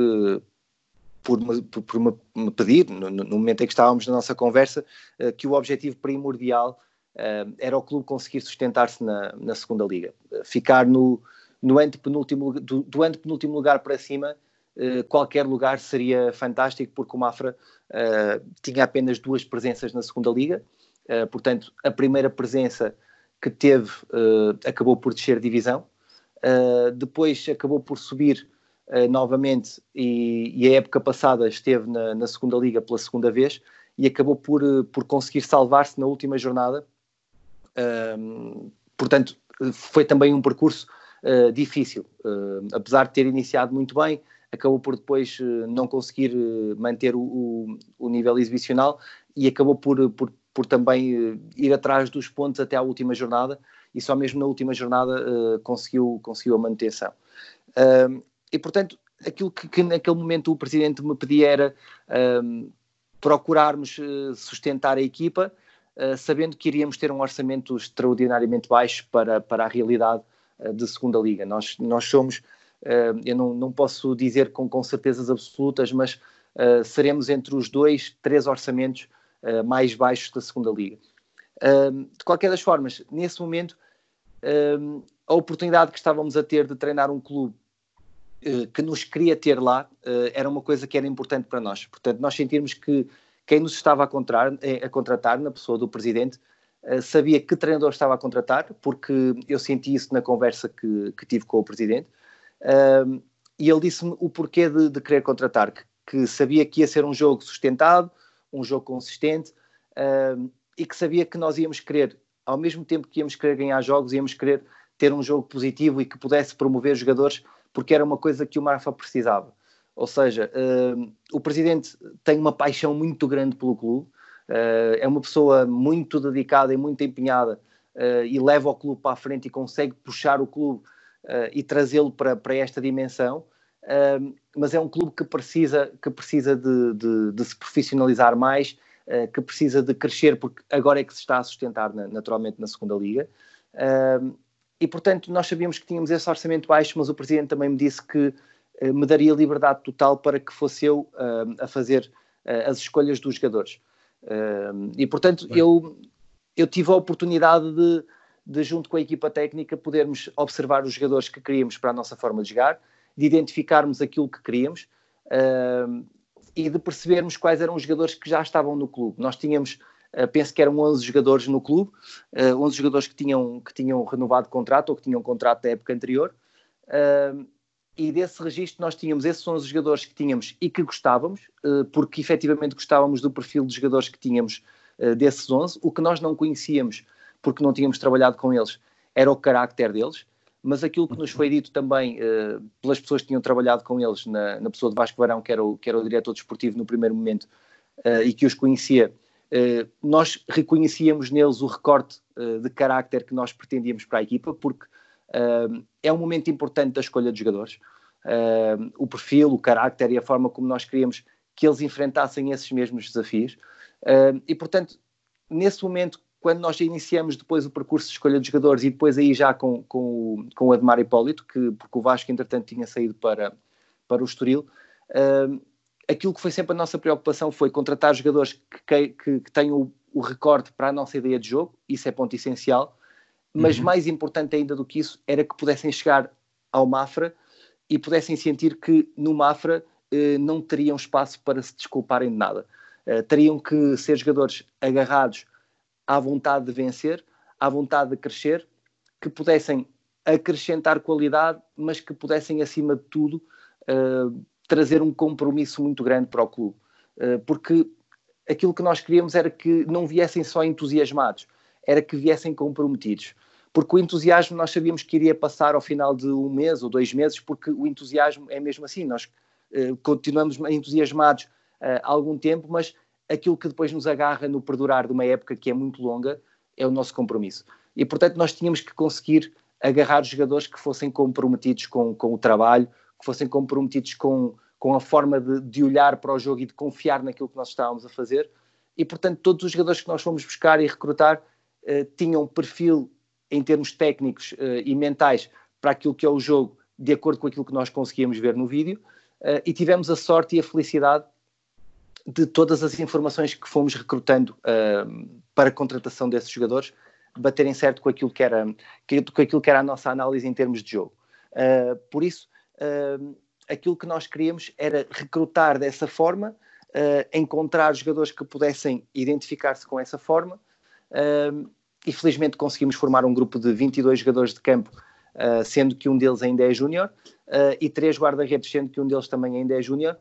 me pedir, no momento em que estávamos na nossa conversa, que o objetivo primordial era o clube conseguir sustentar-se na segunda liga. Ficar do antepenúltimo lugar para cima, qualquer lugar seria fantástico, porque o Mafra tinha apenas 2 presenças na segunda liga, portanto a primeira presença que teve acabou por descer divisão, depois acabou por subir novamente, e a época passada esteve na segunda liga pela segunda vez e acabou por conseguir salvar-se na última jornada. Portanto, foi também um percurso difícil, apesar de ter iniciado muito bem, acabou por depois não conseguir manter o nível exibicional e acabou por também ir atrás dos pontos até à última jornada, e só mesmo na última jornada conseguiu a manutenção. E, portanto, aquilo que naquele momento o Presidente me pedia era procurarmos sustentar a equipa, sabendo que iríamos ter um orçamento extraordinariamente baixo para a realidade de segunda liga. Nós somos, eu não posso dizer com certezas absolutas, mas seremos entre os 2-3 orçamentos mais baixos da segunda liga. De qualquer das formas, nesse momento, a oportunidade que estávamos a ter de treinar um clube que nos queria ter lá era uma coisa que era importante para nós. Portanto, nós sentirmos que quem nos estava a contratar, na pessoa do presidente, sabia que treinador estava a contratar, porque eu senti isso na conversa que tive com o presidente, e ele disse-me o porquê de querer contratar, que sabia que ia ser um jogo sustentado, um jogo consistente, e que sabia que nós íamos querer, ao mesmo tempo que íamos querer ganhar jogos, íamos querer ter um jogo positivo e que pudesse promover jogadores, porque era uma coisa que o Mafra precisava. Ou seja, o presidente tem uma paixão muito grande pelo clube, é uma pessoa muito dedicada e muito empenhada, e leva o clube para a frente e consegue puxar o clube e trazê-lo para esta dimensão, mas é um clube que precisa de se profissionalizar mais, que precisa de crescer, porque agora é que se está a sustentar naturalmente na segunda Liga, e portanto nós sabíamos que tínhamos esse orçamento baixo, mas o presidente também me disse que me daria liberdade total para que fosse eu a fazer as escolhas dos jogadores, e portanto eu tive a oportunidade de junto com a equipa técnica podermos observar os jogadores que queríamos para a nossa forma de jogar, de identificarmos aquilo que queríamos, e de percebermos quais eram os jogadores que já estavam no clube. Nós tínhamos, penso que eram 11 jogadores no clube, 11 jogadores que tinham renovado contrato ou que tinham contrato da época anterior, e desse registro nós tínhamos esses 11 jogadores que tínhamos e que gostávamos, porque efetivamente gostávamos do perfil de jogadores que tínhamos desses 11. O que nós não conhecíamos, porque não tínhamos trabalhado com eles, era o carácter deles, mas aquilo que nos foi dito também pelas pessoas que tinham trabalhado com eles, na pessoa de Vasco Varão, que era o diretor desportivo no primeiro momento, e que os conhecia, nós reconhecíamos neles o recorte de carácter que nós pretendíamos para a equipa, porque é um momento importante da escolha de jogadores, o perfil, o carácter e a forma como nós queríamos que eles enfrentassem esses mesmos desafios, e portanto, nesse momento, quando nós iniciamos depois o percurso de escolha de jogadores e depois aí já com o Ademar Hipólito, porque o Vasco entretanto tinha saído para o Estoril, aquilo que foi sempre a nossa preocupação foi contratar jogadores que tenham o recorte para a nossa ideia de jogo, isso é ponto essencial, mas mais importante ainda do que isso era que pudessem chegar ao Mafra e pudessem sentir que no Mafra não teriam espaço para se desculparem de nada, teriam que ser jogadores agarrados à vontade de vencer, à vontade de crescer, que pudessem acrescentar qualidade, mas que pudessem, acima de tudo, trazer um compromisso muito grande para o clube. Porque aquilo que nós queríamos era que não viessem só entusiasmados, era que viessem comprometidos. Porque o entusiasmo nós sabíamos que iria passar ao final de 1 mês ou 2 meses, porque o entusiasmo é mesmo assim, nós continuamos entusiasmados há algum tempo, mas aquilo que depois nos agarra no perdurar de uma época que é muito longa é o nosso compromisso. E, portanto, nós tínhamos que conseguir agarrar os jogadores que fossem comprometidos com o trabalho, que fossem comprometidos com a forma de olhar para o jogo e de confiar naquilo que nós estávamos a fazer. E, portanto, todos os jogadores que nós fomos buscar e recrutar tinham um perfil em termos técnicos e mentais para aquilo que é o jogo, de acordo com aquilo que nós conseguíamos ver no vídeo, e tivemos a sorte e a felicidade de todas as informações que fomos recrutando para a contratação desses jogadores baterem certo com aquilo que era a nossa análise em termos de jogo. Por isso, aquilo que nós queríamos era recrutar dessa forma, encontrar jogadores que pudessem identificar-se com essa forma, e felizmente conseguimos formar um grupo de 22 jogadores de campo, sendo que um deles ainda é júnior, e 3 guarda-redes, sendo que um deles também ainda é júnior,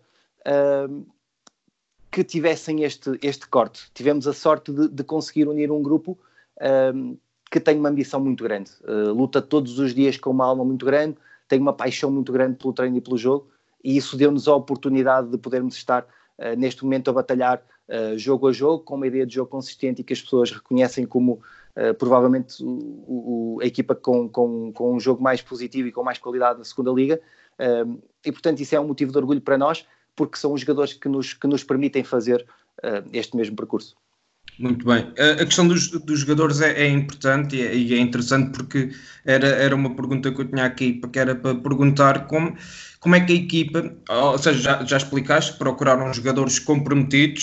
que tivessem este corte. Tivemos a sorte de conseguir unir um grupo que tem uma ambição muito grande, luta todos os dias com uma alma muito grande, tem uma paixão muito grande pelo treino e pelo jogo, e isso deu-nos a oportunidade de podermos estar neste momento a batalhar jogo a jogo, com uma ideia de jogo consistente e que as pessoas reconhecem como provavelmente a equipa com um jogo mais positivo e com mais qualidade na segunda Liga, e portanto isso é um motivo de orgulho para nós, porque são os jogadores que nos permitem fazer este mesmo percurso. Muito bem. A questão dos jogadores é importante e é interessante, porque era uma pergunta que eu tinha aqui, que era para perguntar como é que a equipa, ou seja, já explicaste que procuraram jogadores comprometidos,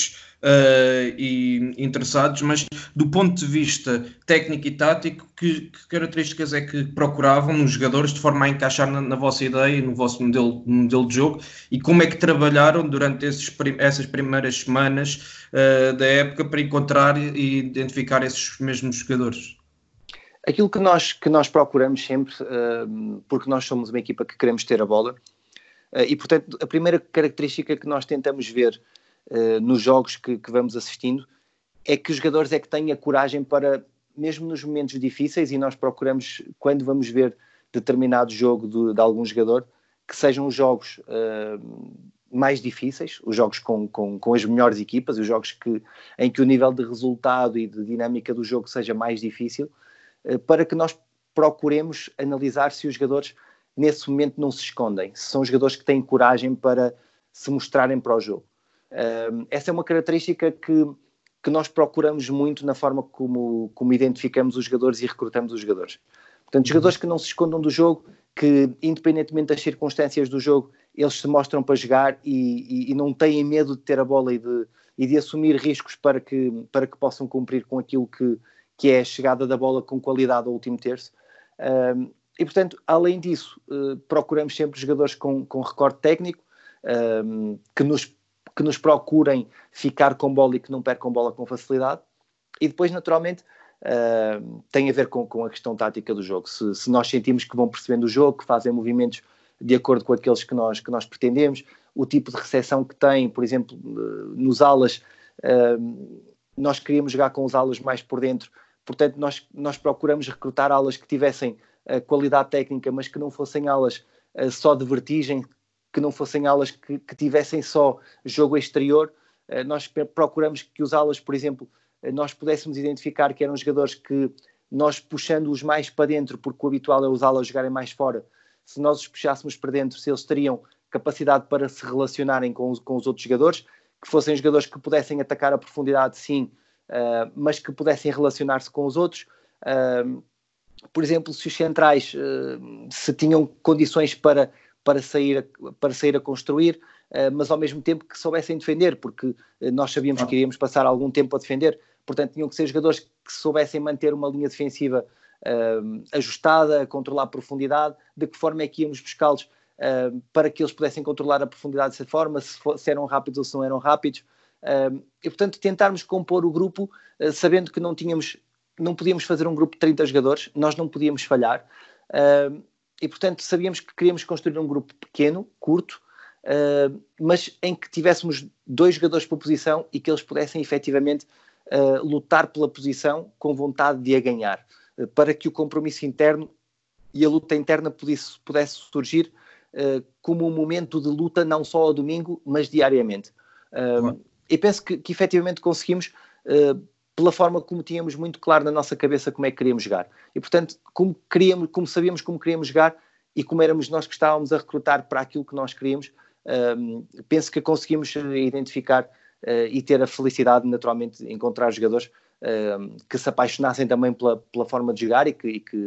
e interessados, mas do ponto de vista técnico e tático, que características é que procuravam nos jogadores de forma a encaixar na vossa ideia e no vosso modelo de jogo, e como é que trabalharam durante essas primeiras semanas da época para encontrar e identificar esses mesmos jogadores? Aquilo que nós procuramos sempre, porque nós somos uma equipa que queremos ter a bola, e portanto a primeira característica que nós tentamos ver nos jogos que vamos assistindo é que os jogadores é que têm a coragem para, mesmo nos momentos difíceis, e nós procuramos, quando vamos ver determinado jogo de algum jogador, que sejam os jogos mais difíceis, os jogos com as melhores equipas, os jogos em que o nível de resultado e de dinâmica do jogo seja mais difícil, para que nós procuremos analisar se os jogadores nesse momento não se escondem, se são jogadores que têm coragem para se mostrarem para o jogo. Essa é uma característica que nós procuramos muito na forma como identificamos os jogadores e recrutamos os jogadores. Portanto, jogadores que não se escondam do jogo, que independentemente das circunstâncias do jogo, eles se mostram para jogar e não têm medo de ter a bola e de assumir riscos para que possam cumprir com aquilo que é a chegada da bola com qualidade ao último terço. E, portanto, além disso, procuramos sempre jogadores com recorde técnico, que nos procurem ficar com bola e que não percam bola com facilidade. E depois, naturalmente, tem a ver com a questão tática do jogo. Se nós sentimos que vão percebendo o jogo, que fazem movimentos de acordo com aqueles que nós pretendemos, o tipo de recepção que têm, por exemplo, nos alas, nós queríamos jogar com os alas mais por dentro. Portanto, nós procuramos recrutar alas que tivessem qualidade técnica, mas que não fossem alas só de vertigem, que não fossem alas que tivessem só jogo exterior. Nós procuramos que os alas, por exemplo, nós pudéssemos identificar que eram jogadores que nós, puxando-os mais para dentro, porque o habitual é os alas jogarem mais fora, se nós os puxássemos para dentro, se eles teriam capacidade para se relacionarem com os outros jogadores, que fossem jogadores que pudessem atacar a profundidade, sim, mas que pudessem relacionar-se com os outros. Por exemplo, se os centrais se tinham condições para sair a construir, mas ao mesmo tempo que soubessem defender, porque nós sabíamos que iríamos passar algum tempo a defender. Portanto, tinham que ser jogadores que soubessem manter uma linha defensiva ajustada, controlar a profundidade, de que forma é que íamos buscá-los para que eles pudessem controlar a profundidade dessa forma, se eram rápidos ou se não eram rápidos. E, portanto, tentarmos compor o grupo, sabendo que não podíamos fazer um grupo de 30 jogadores, nós não podíamos falhar. E, portanto, sabíamos que queríamos construir um grupo pequeno, curto, mas em que tivéssemos 2 jogadores por posição e que eles pudessem efetivamente lutar pela posição com vontade de a ganhar, para que o compromisso interno e a luta interna pudesse surgir como um momento de luta não só ao domingo, mas diariamente. E penso que efetivamente conseguimos, pela forma como tínhamos muito claro na nossa cabeça como é que queríamos jogar. E, portanto, como sabíamos como queríamos jogar e como éramos nós que estávamos a recrutar para aquilo que nós queríamos, penso que conseguimos identificar e ter a felicidade, naturalmente, de encontrar jogadores que se apaixonassem também pela forma de jogar e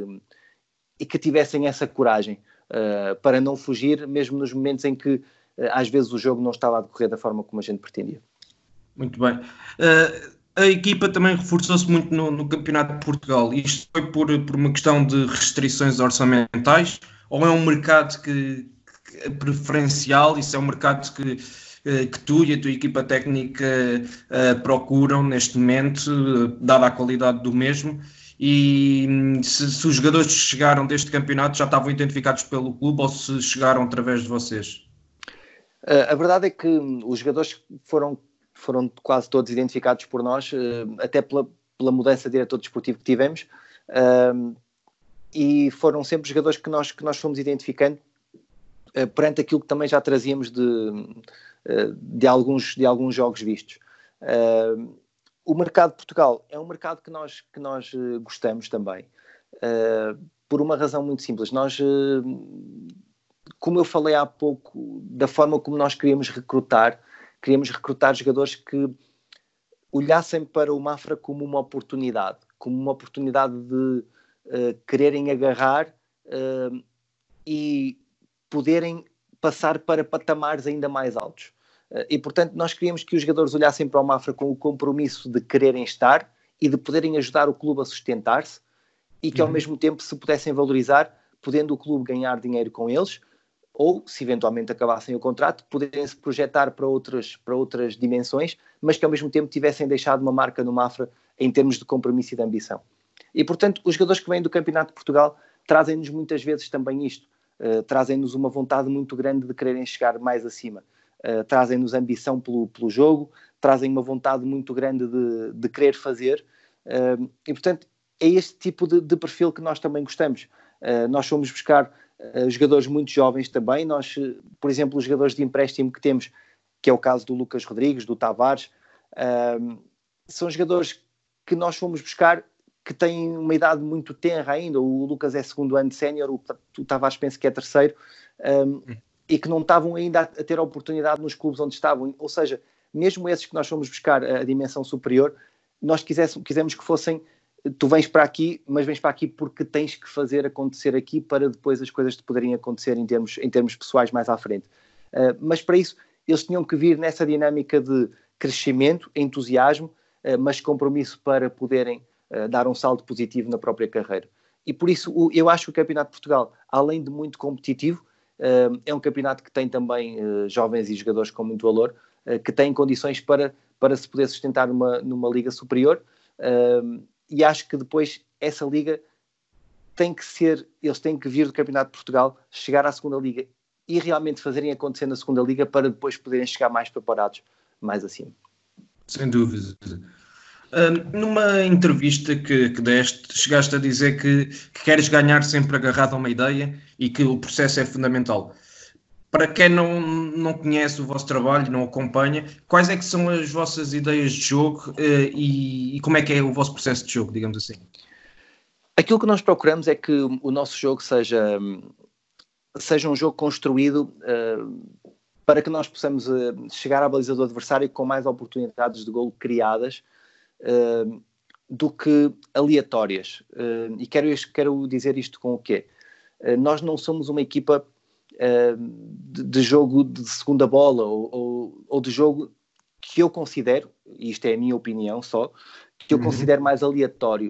que tivessem essa coragem para não fugir, mesmo nos momentos em que às vezes o jogo não estava a decorrer da forma como a gente pretendia. Muito bem. A equipa também reforçou-se muito no Campeonato de Portugal. Isto foi por uma questão de restrições orçamentais, ou é um mercado que é preferencial? Isso é um mercado que tu e a tua equipa técnica procuram neste momento, dada a qualidade do mesmo? E se os jogadores que chegaram deste campeonato já estavam identificados pelo clube ou se chegaram através de vocês? A verdade é que os jogadores foram quase todos identificados por nós, até pela mudança de diretor desportivo que tivemos, e foram sempre jogadores que nós fomos identificando perante aquilo que também já trazíamos de alguns jogos vistos. O mercado de Portugal é um mercado que nós gostamos também, por uma razão muito simples. Nós, como eu falei há pouco, da forma como nós queríamos recrutar jogadores que olhassem para o Mafra como uma oportunidade de quererem agarrar e poderem passar para patamares ainda mais altos. E, portanto, nós queríamos que os jogadores olhassem para o Mafra com o compromisso de quererem estar e de poderem ajudar o clube a sustentar-se e que, ao mesmo tempo, se pudessem valorizar, podendo o clube ganhar dinheiro com eles, ou, se eventualmente acabassem o contrato, poderem se projetar para outras dimensões, mas que, ao mesmo tempo, tivessem deixado uma marca no Mafra em termos de compromisso e de ambição. E, portanto, os jogadores que vêm do Campeonato de Portugal trazem-nos muitas vezes também isto. Trazem-nos uma vontade muito grande de quererem chegar mais acima. Trazem-nos ambição pelo jogo, trazem uma vontade muito grande de querer fazer. E, portanto, é este tipo de perfil que nós também gostamos. Nós fomos buscar jogadores muito jovens também. Nós, por exemplo, os jogadores de empréstimo que temos, que é o caso do Lucas Rodrigues, do Tavares, são jogadores que nós fomos buscar que têm uma idade muito tenra ainda. O Lucas é segundo ano de sénior, o Tavares penso que é terceiro, e que não estavam ainda a ter a oportunidade nos clubes onde estavam. Ou seja, mesmo esses que nós fomos buscar a dimensão superior, nós quisemos que fossem: tu vens para aqui, mas vens para aqui porque tens que fazer acontecer aqui para depois as coisas te poderem acontecer em termos pessoais mais à frente. Mas para isso eles tinham que vir nessa dinâmica de crescimento, entusiasmo, mas compromisso para poderem dar um salto positivo na própria carreira. E por isso eu acho que o Campeonato de Portugal, além de muito competitivo, é um campeonato que tem também jovens e jogadores com muito valor, que têm condições para se poder sustentar numa liga superior, e acho que depois essa liga eles têm que vir do Campeonato de Portugal, chegar à segunda liga e realmente fazerem acontecer na segunda liga para depois poderem chegar mais preparados, mais acima. Sem dúvida. Numa entrevista que deste, chegaste a dizer que queres ganhar sempre agarrado a uma ideia e que o processo é fundamental. Para quem não conhece o vosso trabalho, não acompanha, quais é que são as vossas ideias de jogo e como é que é o vosso processo de jogo, digamos assim? Aquilo que nós procuramos é que o nosso jogo seja um jogo construído para que nós possamos chegar à baliza do adversário com mais oportunidades de golo criadas do que aleatórias. E quero dizer isto com o quê? Nós não somos uma equipa de jogo de segunda bola ou de jogo que eu considero, e isto é a minha opinião só, que eu considero mais aleatório.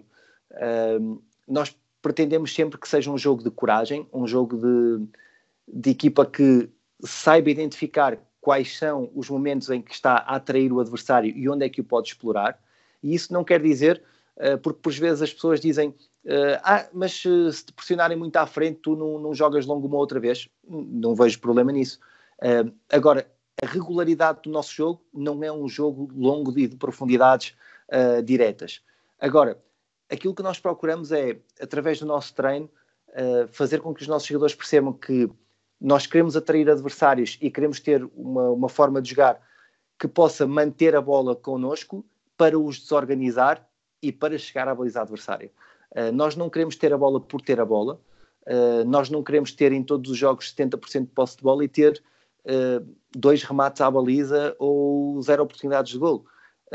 Nós pretendemos sempre que seja um jogo de coragem, um jogo de equipa que saiba identificar quais são os momentos em que está a atrair o adversário e onde é que o pode explorar. E isso não quer dizer, porque por vezes as pessoas dizem mas se te pressionarem muito à frente tu não jogas longo uma outra vez. Não vejo problema nisso. Agora, a regularidade do nosso jogo não é um jogo longo e de profundidades diretas. Agora, aquilo que nós procuramos é, através do nosso treino, fazer com que os nossos jogadores percebam que nós queremos atrair adversários e queremos ter uma forma de jogar que possa manter a bola connosco para os desorganizar e para chegar à baliza adversária. Nós não queremos ter a bola por ter a bola. Nós não queremos ter em todos os jogos 70% de posse de bola e ter 2 remates à baliza ou 0 oportunidades de golo.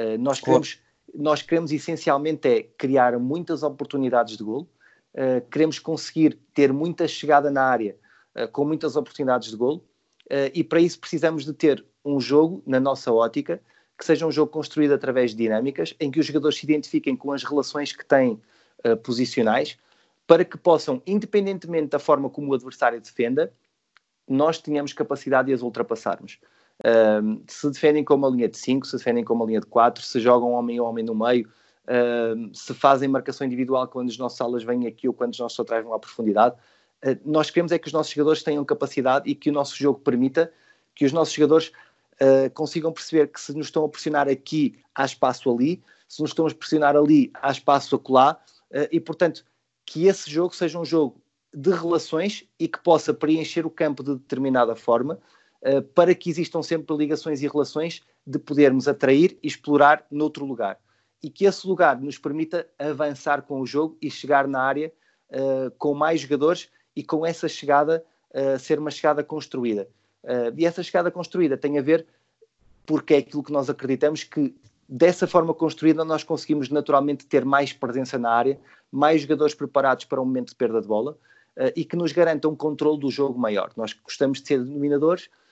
Nós queremos essencialmente criar muitas oportunidades de golo. Queremos conseguir ter muita chegada na área com muitas oportunidades de golo. E para isso precisamos de ter um jogo, na nossa ótica, que seja um jogo construído através de dinâmicas, em que os jogadores se identifiquem com as relações que têm posicionais, para que possam, independentemente da forma como o adversário defenda, nós tenhamos capacidade de as ultrapassarmos. Se defendem com uma linha de 5, se defendem com uma linha de 4, se jogam homem a homem no meio, se fazem marcação individual quando os nossos alas vêm aqui ou quando os nossos atrás vão à profundidade, nós queremos é que os nossos jogadores tenham capacidade e que o nosso jogo permita que os nossos jogadores consigam perceber que se nos estão a pressionar aqui, há espaço ali, se nos estão a pressionar ali, há espaço acolá, e portanto que esse jogo seja um jogo de relações e que possa preencher o campo de determinada forma, para que existam sempre ligações e relações de podermos atrair e explorar noutro lugar. E que esse lugar nos permita avançar com o jogo e chegar na área com mais jogadores e com essa chegada ser uma chegada construída. E essa chegada construída tem a ver porque é aquilo que nós acreditamos que dessa forma construída nós conseguimos naturalmente ter mais presença na área, mais jogadores preparados para um momento de perda de bola e que nos garanta um controle do jogo maior. Nós gostamos de ser dominadores,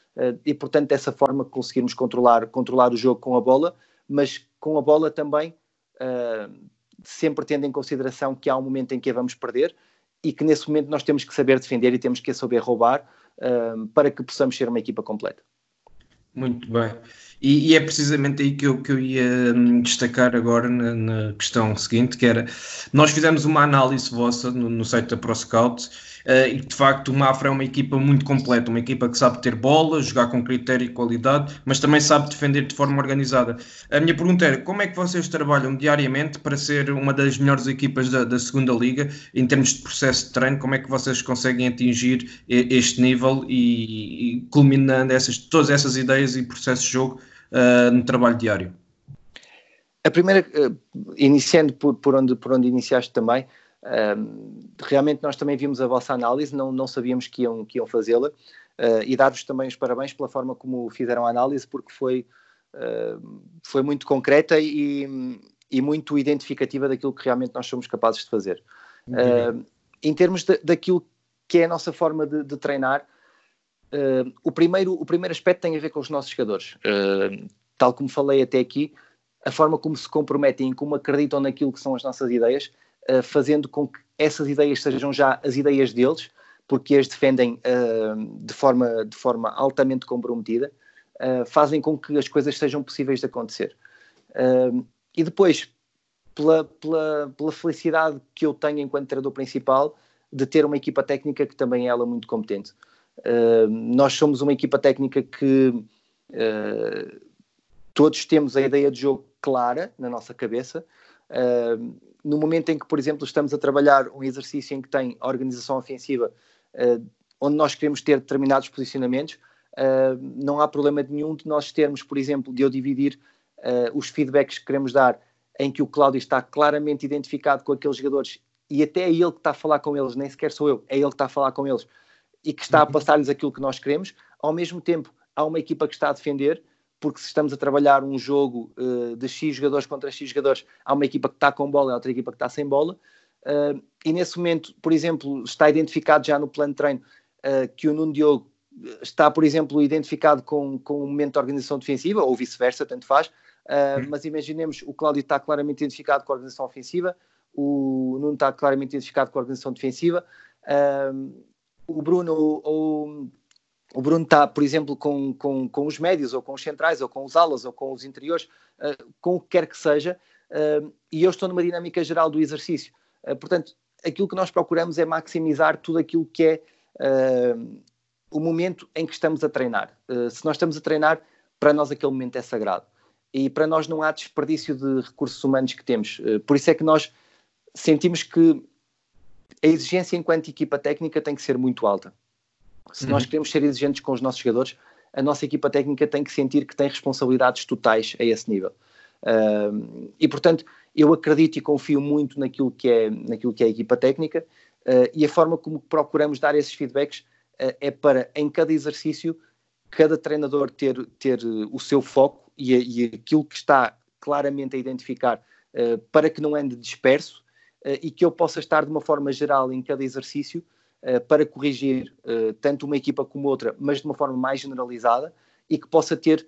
e portanto dessa forma conseguirmos controlar o jogo com a bola, mas com a bola também sempre tendo em consideração que há um momento em que a vamos perder e que nesse momento nós temos que saber defender e temos que saber roubar para que possamos ser uma equipa completa. Muito bem. E é precisamente aí que eu ia destacar agora na questão seguinte, que era, nós fizemos uma análise vossa no site da ProScout, e de facto o Mafra é uma equipa muito completa, uma equipa que sabe ter bola, jogar com critério e qualidade, mas também sabe defender de forma organizada. A minha pergunta era, como é que vocês trabalham diariamente para ser uma das melhores equipas da segunda liga, em termos de processo de treino, como é que vocês conseguem atingir este nível e culminando todas essas ideias e processos de jogo no trabalho diário? A primeira, iniciando por onde iniciaste também, realmente nós também vimos a vossa análise, não sabíamos que iam fazê-la, e dar-vos também os parabéns pela forma como fizeram a análise, porque foi muito concreta e muito identificativa daquilo que realmente nós somos capazes de fazer. Em termos daquilo que é a nossa forma de treinar, o primeiro aspecto tem a ver com os nossos jogadores. Tal como falei até aqui, a forma como se comprometem e como acreditam naquilo que são as nossas ideias, fazendo com que essas ideias sejam já as ideias deles, porque as defendem de forma altamente comprometida, fazem com que as coisas sejam possíveis de acontecer. E depois, pela felicidade que eu tenho enquanto treinador principal, de ter uma equipa técnica que também é ela muito competente. Nós somos uma equipa técnica que todos temos a ideia de jogo clara na nossa cabeça. No momento em que, por exemplo, estamos a trabalhar um exercício em que tem a organização ofensiva, onde nós queremos ter determinados posicionamentos, não há problema nenhum de nós termos, por exemplo, de eu dividir os feedbacks que queremos dar, em que o Cláudio está claramente identificado com aqueles jogadores e até é ele que está a falar com eles, nem sequer sou eu, é ele que está a falar com eles e que está a passar-lhes aquilo que nós queremos. Ao mesmo tempo, há uma equipa que está a defender, porque se estamos a trabalhar um jogo de X jogadores contra X jogadores, há uma equipa que está com bola e outra equipa que está sem bola, e nesse momento, por exemplo, está identificado já no plano de treino que o Nuno Diogo está, por exemplo, identificado com um momento de organização defensiva, ou vice-versa, tanto faz, mas imaginemos, o Cláudio está claramente identificado com a organização ofensiva, o Nuno está claramente identificado com a organização defensiva, o Bruno está, por exemplo, com os médios, ou com os centrais, ou com os alas, ou com os interiores, com o que quer que seja, e eu estou numa dinâmica geral do exercício. Portanto, aquilo que nós procuramos é maximizar tudo aquilo que é o momento em que estamos a treinar. Se nós estamos a treinar, para nós aquele momento é sagrado. E para nós não há desperdício de recursos humanos que temos. Por isso é que nós sentimos que a exigência enquanto equipa técnica tem que ser muito alta. Se nós queremos ser exigentes com os nossos jogadores, a nossa equipa técnica tem que sentir que tem responsabilidades totais a esse nível. E, portanto, eu acredito e confio muito naquilo que é a equipa técnica, e a forma como procuramos dar esses feedbacks é para, em cada exercício, cada treinador ter o seu foco e aquilo que está claramente a identificar, para que não ande disperso, e que eu possa estar de uma forma geral em cada exercício para corrigir tanto uma equipa como outra, mas de uma forma mais generalizada, e que possa ter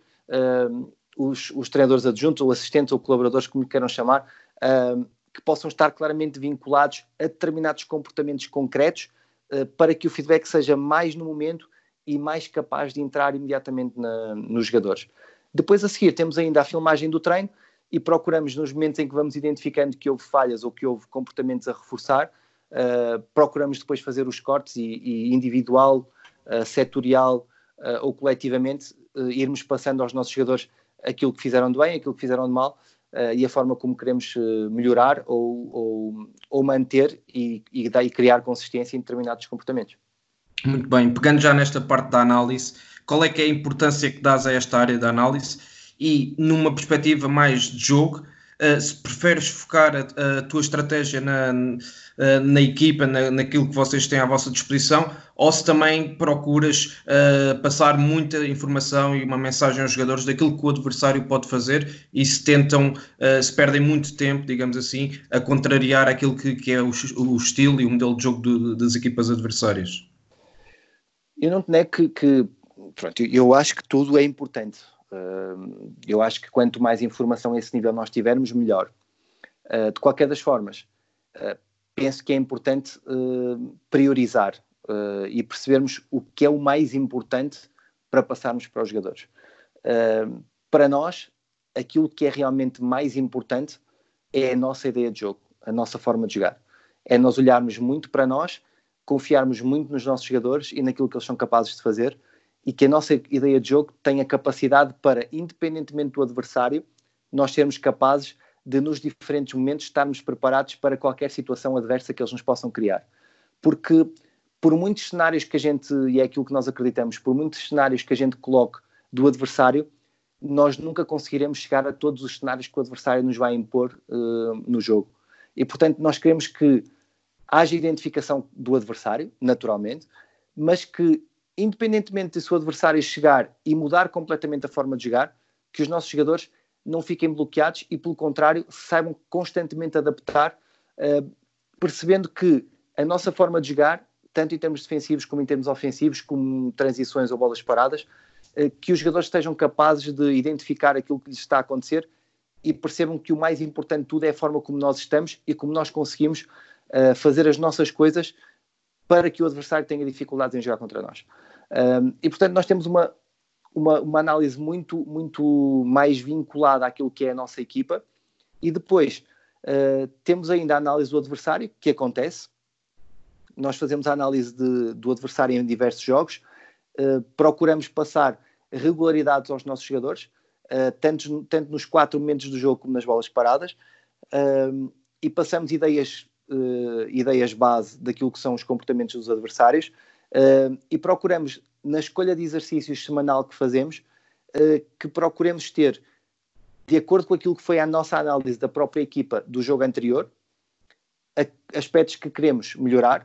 os treinadores adjuntos ou assistentes ou colaboradores, como queiram chamar, que possam estar claramente vinculados a determinados comportamentos concretos, para que o feedback seja mais no momento e mais capaz de entrar imediatamente nos jogadores. Depois, a seguir, temos ainda a filmagem do treino e procuramos, nos momentos em que vamos identificando que houve falhas ou que houve comportamentos a reforçar, procuramos depois fazer os cortes e individual, setorial ou coletivamente, irmos passando aos nossos jogadores aquilo que fizeram de bem, aquilo que fizeram de mal, e a forma como queremos melhorar ou manter e criar consistência em determinados comportamentos. Muito bem, pegando já nesta parte da análise, qual é que é a importância que dás a esta área da análise e numa perspectiva mais de jogo, se preferes focar a tua estratégia na equipa, naquilo que vocês têm à vossa disposição, ou se também procuras passar muita informação e uma mensagem aos jogadores daquilo que o adversário pode fazer e se tentam, se perdem muito tempo, digamos assim, a contrariar aquilo que é o estilo e o modelo de jogo das equipas adversárias? Eu não te nego que Pronto, eu acho que tudo é importante. Eu acho que quanto mais informação a esse nível nós tivermos, melhor. De qualquer das formas, penso que é importante priorizar e percebermos o que é o mais importante para passarmos para os jogadores. Para nós, aquilo que é realmente mais importante é a nossa ideia de jogo, a nossa forma de jogar. É nós olharmos muito para nós, confiarmos muito nos nossos jogadores e naquilo que eles são capazes de fazer, e que a nossa ideia de jogo tenha capacidade para, independentemente do adversário, nós sermos capazes de, nos diferentes momentos, estarmos preparados para qualquer situação adversa que eles nos possam criar. Porque, por muitos cenários que a gente, e é aquilo que nós acreditamos, por muitos cenários que a gente coloque do adversário, nós nunca conseguiremos chegar a todos os cenários que o adversário nos vai impor no jogo. E, portanto, nós queremos que haja identificação do adversário, naturalmente, mas que, independentemente de se o adversário chegar e mudar completamente a forma de jogar, que os nossos jogadores não fiquem bloqueados e, pelo contrário, saibam constantemente adaptar, percebendo que a nossa forma de jogar, tanto em termos defensivos como em termos ofensivos, como transições ou bolas paradas, que os jogadores estejam capazes de identificar aquilo que lhes está a acontecer e percebam que o mais importante de tudo é a forma como nós estamos e como nós conseguimos fazer as nossas coisas para que o adversário tenha dificuldades em jogar contra nós. E, portanto, nós temos uma análise muito, muito mais vinculada àquilo que é a nossa equipa, e depois temos ainda a análise do adversário, que acontece. Nós fazemos a análise do adversário em diversos jogos, procuramos passar regularidades aos nossos jogadores, tanto nos 4 momentos do jogo como nas bolas paradas, e passamos ideias base daquilo que são os comportamentos dos adversários, e procuramos, na escolha de exercícios semanal que fazemos, que procuremos ter, de acordo com aquilo que foi a nossa análise da própria equipa do jogo anterior, aspectos que queremos melhorar,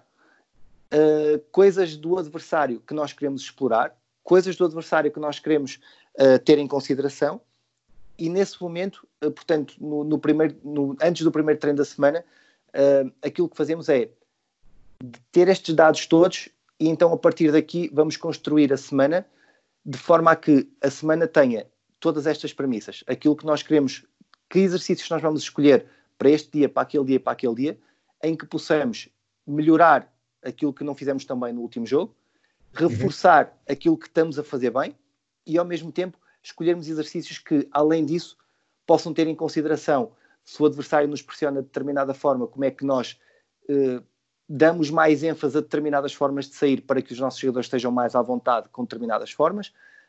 coisas do adversário que nós queremos explorar, coisas do adversário que nós queremos ter em consideração, e nesse momento, portanto, antes do primeiro treino da semana, aquilo que fazemos é ter estes dados todos, e então a partir daqui vamos construir a semana de forma a que a semana tenha todas estas premissas, aquilo que nós queremos, que exercícios nós vamos escolher para este dia, para aquele dia, em que possamos melhorar aquilo que não fizemos tão bem no último jogo, reforçar aquilo que estamos a fazer bem e, ao mesmo tempo, escolhermos exercícios que, além disso, possam ter em consideração se o adversário nos pressiona de determinada forma, como é que nós damos mais ênfase a determinadas formas de sair para que os nossos jogadores estejam mais à vontade com determinadas formas,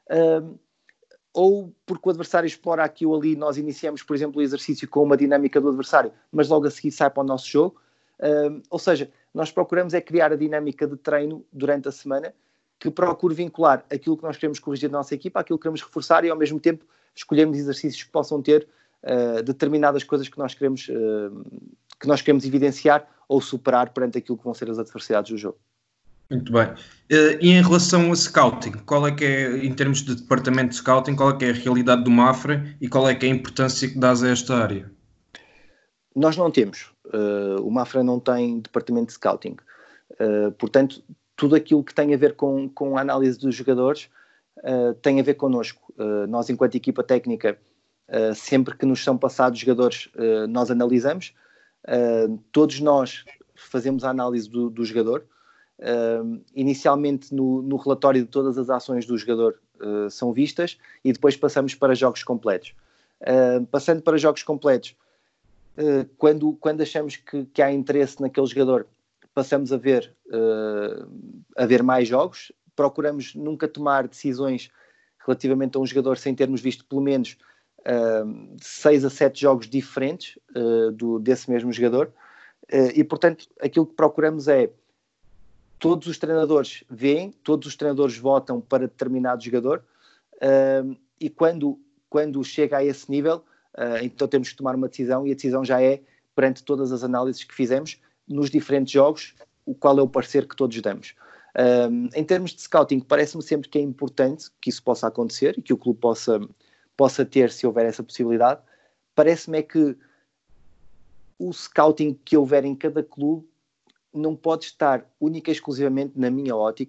ou porque o adversário explora aqui ou ali, nós iniciamos, por exemplo, o exercício com uma dinâmica do adversário, mas logo a seguir sai para o nosso jogo. Ou seja, nós procuramos é criar a dinâmica de treino durante a semana que procure vincular aquilo que nós queremos corrigir da nossa equipa, aquilo que queremos reforçar, e ao mesmo tempo escolhermos exercícios que possam ter determinadas coisas que nós queremos evidenciar ou superar perante aquilo que vão ser as adversidades do jogo. Muito bem. E em relação a scouting, qual é que é, em termos de departamento de scouting, qual é que é a realidade do Mafra e qual é que é a importância que dás a esta área? Nós não temos. O Mafra não tem departamento de scouting. Portanto, tudo aquilo que tem a ver com a análise dos jogadores tem a ver connosco. Nós, enquanto equipa técnica, sempre que nos são passados jogadores, nós analisamos. Todos nós fazemos a análise do jogador. Inicialmente no relatório de todas as ações do jogador são vistas e depois passamos para jogos completos. Passando para jogos completos, quando achamos que há interesse naquele jogador, passamos a ver mais jogos. Procuramos nunca tomar decisões relativamente a um jogador sem termos visto pelo menos 6 a 7 jogos diferentes desse mesmo jogador, e portanto aquilo que procuramos é todos os treinadores veem, todos os treinadores votam para determinado jogador, e quando chega a esse nível, então temos que tomar uma decisão, e a decisão já é perante todas as análises que fizemos nos diferentes jogos, qual é o parecer que todos damos. Em termos de scouting, parece-me sempre que é importante que isso possa acontecer e que o clube possa ter, se houver essa possibilidade. Parece-me é que o scouting que houver em cada clube não pode estar única e exclusivamente, na minha ótica,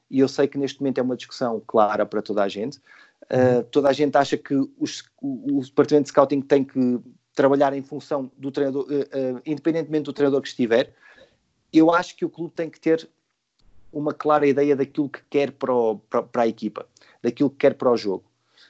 e eu sei que neste momento é uma discussão clara para toda a gente. Toda a gente acha que o departamento de scouting tem que trabalhar em função do treinador, independentemente do treinador que estiver. Eu acho que o clube tem que ter uma clara ideia daquilo que quer para a equipa, daquilo que quer para o jogo.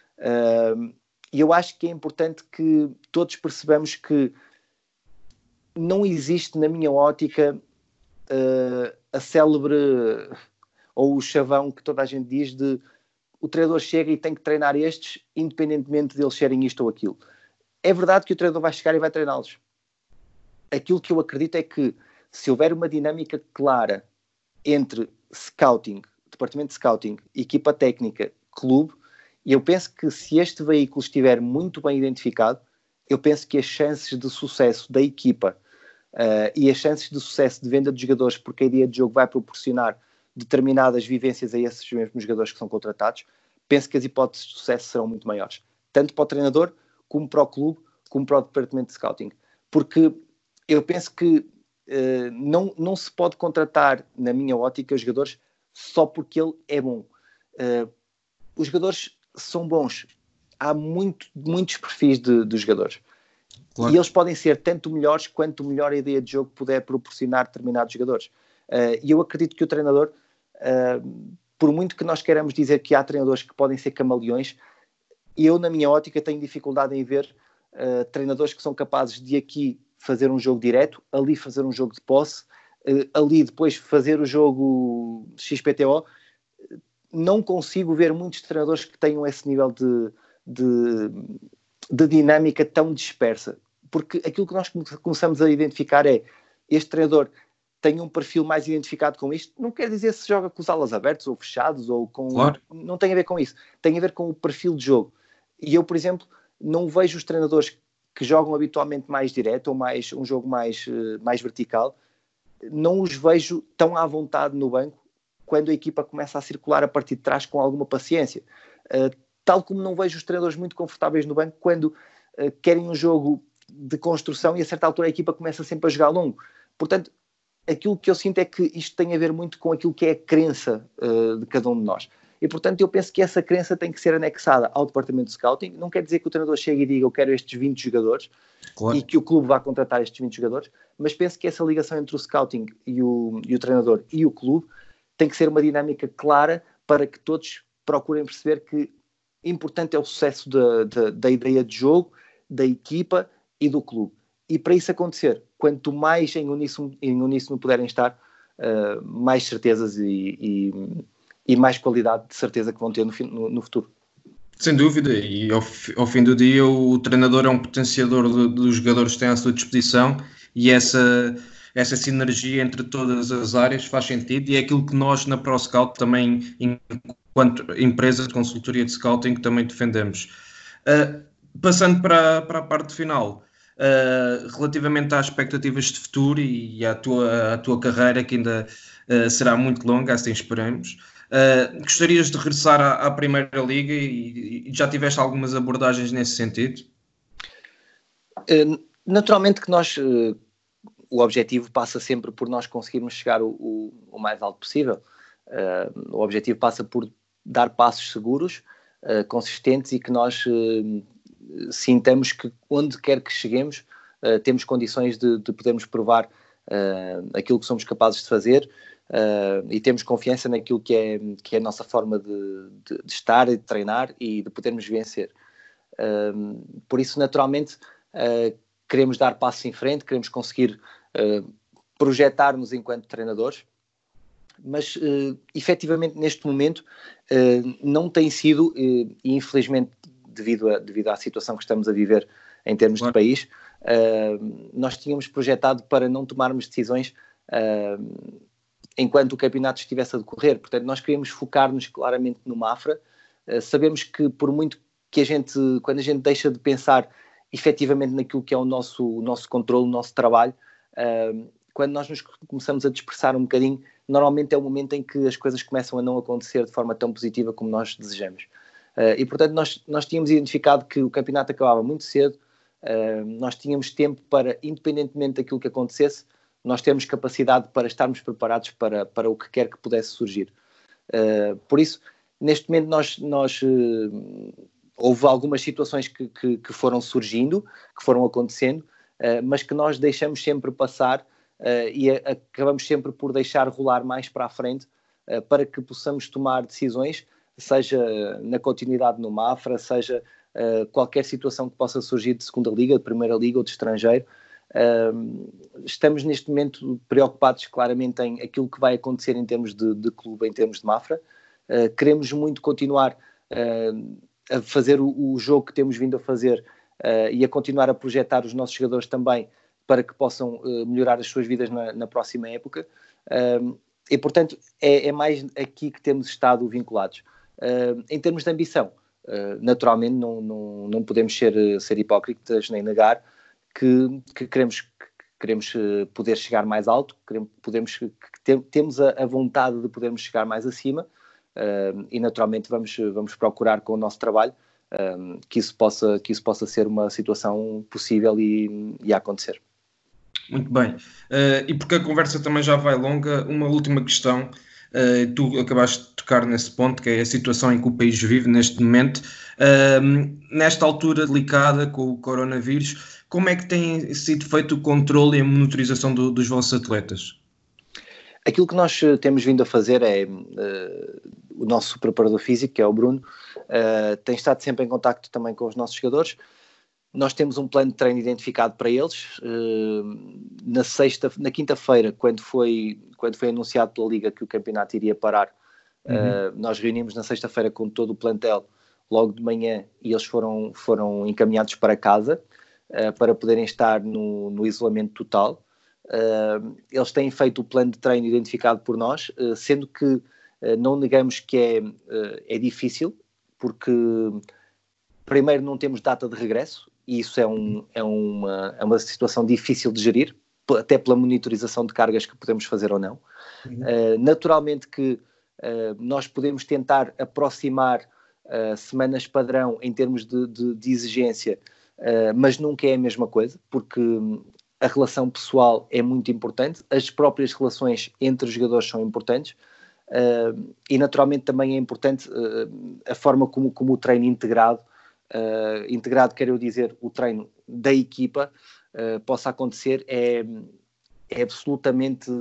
E eu acho que é importante que todos percebamos que não existe, na minha ótica, a célebre ou o chavão que toda a gente diz de o treinador chega e tem que treinar estes, independentemente de eles serem isto ou aquilo. É verdade que o treinador vai chegar e vai treiná-los. Aquilo que eu acredito é que se houver uma dinâmica clara entre scouting, departamento de scouting, equipa técnica, clube, e eu penso que se este veículo estiver muito bem identificado, eu penso que as chances de sucesso da equipa e as chances de sucesso de venda de jogadores, porque a ideia de jogo vai proporcionar determinadas vivências a esses mesmos jogadores que são contratados, penso que as hipóteses de sucesso serão muito maiores, tanto para o treinador, como para o clube, como para o departamento de scouting. Porque eu penso que não se pode contratar, na minha ótica, os jogadores só porque ele é bom. Os jogadores são bons. Há muitos perfis de jogadores. Claro. E eles podem ser tanto melhores quanto melhor a ideia de jogo puder proporcionar determinados jogadores. E eu acredito que o treinador, por muito que nós queiramos dizer que há treinadores que podem ser camaleões, eu, na minha ótica, tenho dificuldade em ver treinadores que são capazes de aqui fazer um jogo direto, ali fazer um jogo de posse, ali depois fazer o jogo XPTO. Não consigo ver muitos treinadores que tenham esse nível de dinâmica tão dispersa. Porque aquilo que nós começamos a identificar é este treinador tem um perfil mais identificado com isto. Não quer dizer se joga com os alas abertos ou fechados ou com... Claro. Não tem a ver com isso. Tem a ver com o perfil de jogo. E eu, por exemplo, não vejo os treinadores que jogam habitualmente mais direto ou um jogo mais vertical, não os vejo tão à vontade no banco quando a equipa começa a circular a partir de trás com alguma paciência. Tal como não vejo os treinadores muito confortáveis no banco quando querem um jogo de construção e a certa altura a equipa começa sempre a jogar longo. Portanto, aquilo que eu sinto é que isto tem a ver muito com aquilo que é a crença de cada um de nós. E, portanto, eu penso que essa crença tem que ser anexada ao departamento de scouting. Não quer dizer que o treinador chegue e diga eu quero estes 20 jogadores, claro, e que o clube vá contratar estes 20 jogadores, mas penso que essa ligação entre o scouting e o treinador e o clube tem que ser uma dinâmica clara para que todos procurem perceber que importante é o sucesso da ideia de jogo, da equipa e do clube. E para isso acontecer, quanto mais em uníssono puderem estar, mais certezas e mais qualidade de certeza que vão ter no futuro. Sem dúvida, e ao fim do dia o treinador é um potenciador dos jogadores que têm à sua disposição, e essa sinergia entre todas as áreas faz sentido, e é aquilo que nós na ProScout também, enquanto empresa de consultoria de scouting, também defendemos. Passando para a parte final, relativamente às expectativas de futuro e à tua carreira, que ainda será muito longa, assim esperamos, gostarias de regressar à Primeira Liga e já tiveste algumas abordagens nesse sentido? Naturalmente que nós... o objetivo passa sempre por nós conseguirmos chegar o mais alto possível. O objetivo passa por dar passos seguros, consistentes, e que nós sintamos que onde quer que cheguemos temos condições de podermos provar aquilo que somos capazes de fazer, e temos confiança naquilo que é a nossa forma de estar e de treinar e de podermos vencer. Por isso, naturalmente, queremos dar passos em frente, queremos conseguir projetar-nos enquanto treinadores, mas efetivamente neste momento não tem sido, e infelizmente devido à situação que estamos a viver em termos de país, nós tínhamos projetado para não tomarmos decisões enquanto o campeonato estivesse a decorrer. Portanto, nós queríamos focar-nos claramente no Mafra. Sabemos que por muito que quando a gente deixa de pensar efetivamente naquilo que é o nosso controle, o nosso trabalho, quando nós nos começamos a dispersar um bocadinho, normalmente é o momento em que as coisas começam a não acontecer de forma tão positiva como nós desejamos. E portanto nós tínhamos identificado que o campeonato acabava muito cedo, nós tínhamos tempo para, independentemente daquilo que acontecesse, nós termos capacidade para estarmos preparados para o que quer que pudesse surgir. Por isso, neste momento houve algumas situações que foram surgindo, que foram acontecendo, mas que nós deixamos sempre passar e acabamos sempre por deixar rolar mais para a frente para que possamos tomar decisões, seja na continuidade no Mafra, seja qualquer situação que possa surgir de segunda liga, de primeira liga ou de estrangeiro. Estamos neste momento preocupados claramente em aquilo que vai acontecer em termos de clube, em termos de Mafra. Queremos muito continuar a fazer o jogo que temos vindo a fazer e a continuar a projetar os nossos jogadores também para que possam melhorar as suas vidas na próxima época. E, portanto, é mais aqui que temos estado vinculados. Em termos de ambição, naturalmente não podemos ser hipócritas nem negar que queremos poder chegar mais alto, temos a vontade de podermos chegar mais acima e naturalmente vamos procurar com o nosso trabalho que isso possa ser uma situação possível e a acontecer. Muito bem. E porque a conversa também já vai longa, uma última questão. Tu acabaste de tocar nesse ponto, que é a situação em que o país vive neste momento. Nesta altura delicada com o coronavírus, como é que tem sido feito o controle e a monitorização dos vossos atletas? Aquilo que nós temos vindo a fazer é o nosso preparador físico, que é o Bruno, tem estado sempre em contacto também com os nossos jogadores. Nós temos um plano de treino identificado para eles. Na quinta-feira, quando foi anunciado pela Liga que o campeonato iria parar, nós reunimos na sexta-feira com todo o plantel logo de manhã e eles foram encaminhados para casa para poderem estar no isolamento total. Eles têm feito o plano de treino identificado por nós, sendo que não negamos que é difícil, porque primeiro não temos data de regresso, e isso é uma situação difícil de gerir, até pela monitorização de cargas que podemos fazer ou não. Naturalmente que nós podemos tentar aproximar semanas padrão em termos de exigência, mas nunca é a mesma coisa, porque a relação pessoal é muito importante, as próprias relações entre os jogadores são importantes, e naturalmente também é importante a forma como o treino integrado quero dizer, o treino da equipa possa acontecer é absolutamente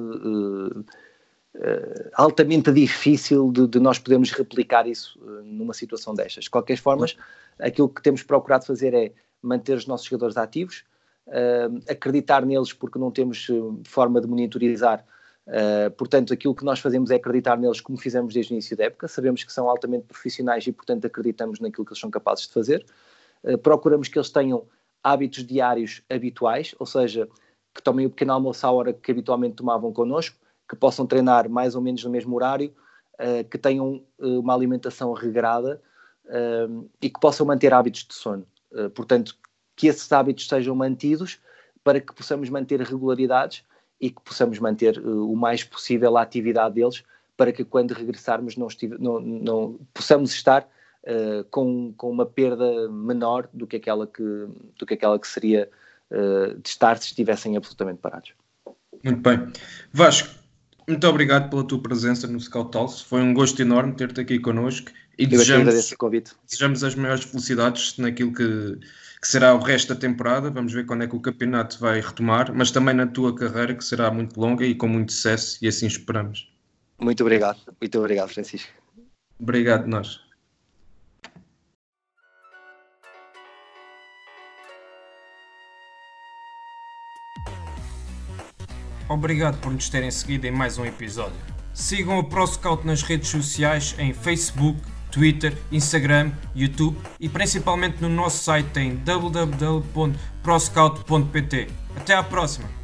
altamente difícil de nós podermos replicar isso numa situação destas. De qualquer forma, aquilo que temos procurado fazer é manter os nossos jogadores ativos, acreditar neles porque não temos forma de monitorizar. Portanto, aquilo que nós fazemos é acreditar neles como fizemos desde o início da época. Sabemos que são altamente profissionais e, portanto, acreditamos naquilo que eles são capazes de fazer. Procuramos que eles tenham hábitos diários habituais, ou seja, que tomem o pequeno almoço à hora que habitualmente tomavam connosco, que possam treinar mais ou menos no mesmo horário, que tenham uma alimentação regrada e que possam manter hábitos de sono. Portanto, que esses hábitos sejam mantidos para que possamos manter regularidades e que possamos manter o mais possível a atividade deles, para que quando regressarmos não possamos estar com uma perda menor do que aquela que seria de estar se estivessem absolutamente parados. Muito bem. Vasco, muito obrigado pela tua presença no Scout Talks. Foi um gosto enorme ter-te aqui connosco e agradeço o convite. Desejamos as maiores felicidades naquilo que será o resto da temporada. Vamos ver quando é que o campeonato vai retomar, mas também na tua carreira, que será muito longa e com muito sucesso, e assim esperamos. Muito obrigado, Francisco. Obrigado, nós. Obrigado por nos terem seguido em mais um episódio. Sigam a ProScout nas redes sociais em Facebook, Twitter, Instagram, YouTube e principalmente no nosso site em www.proscout.pt. Até à próxima!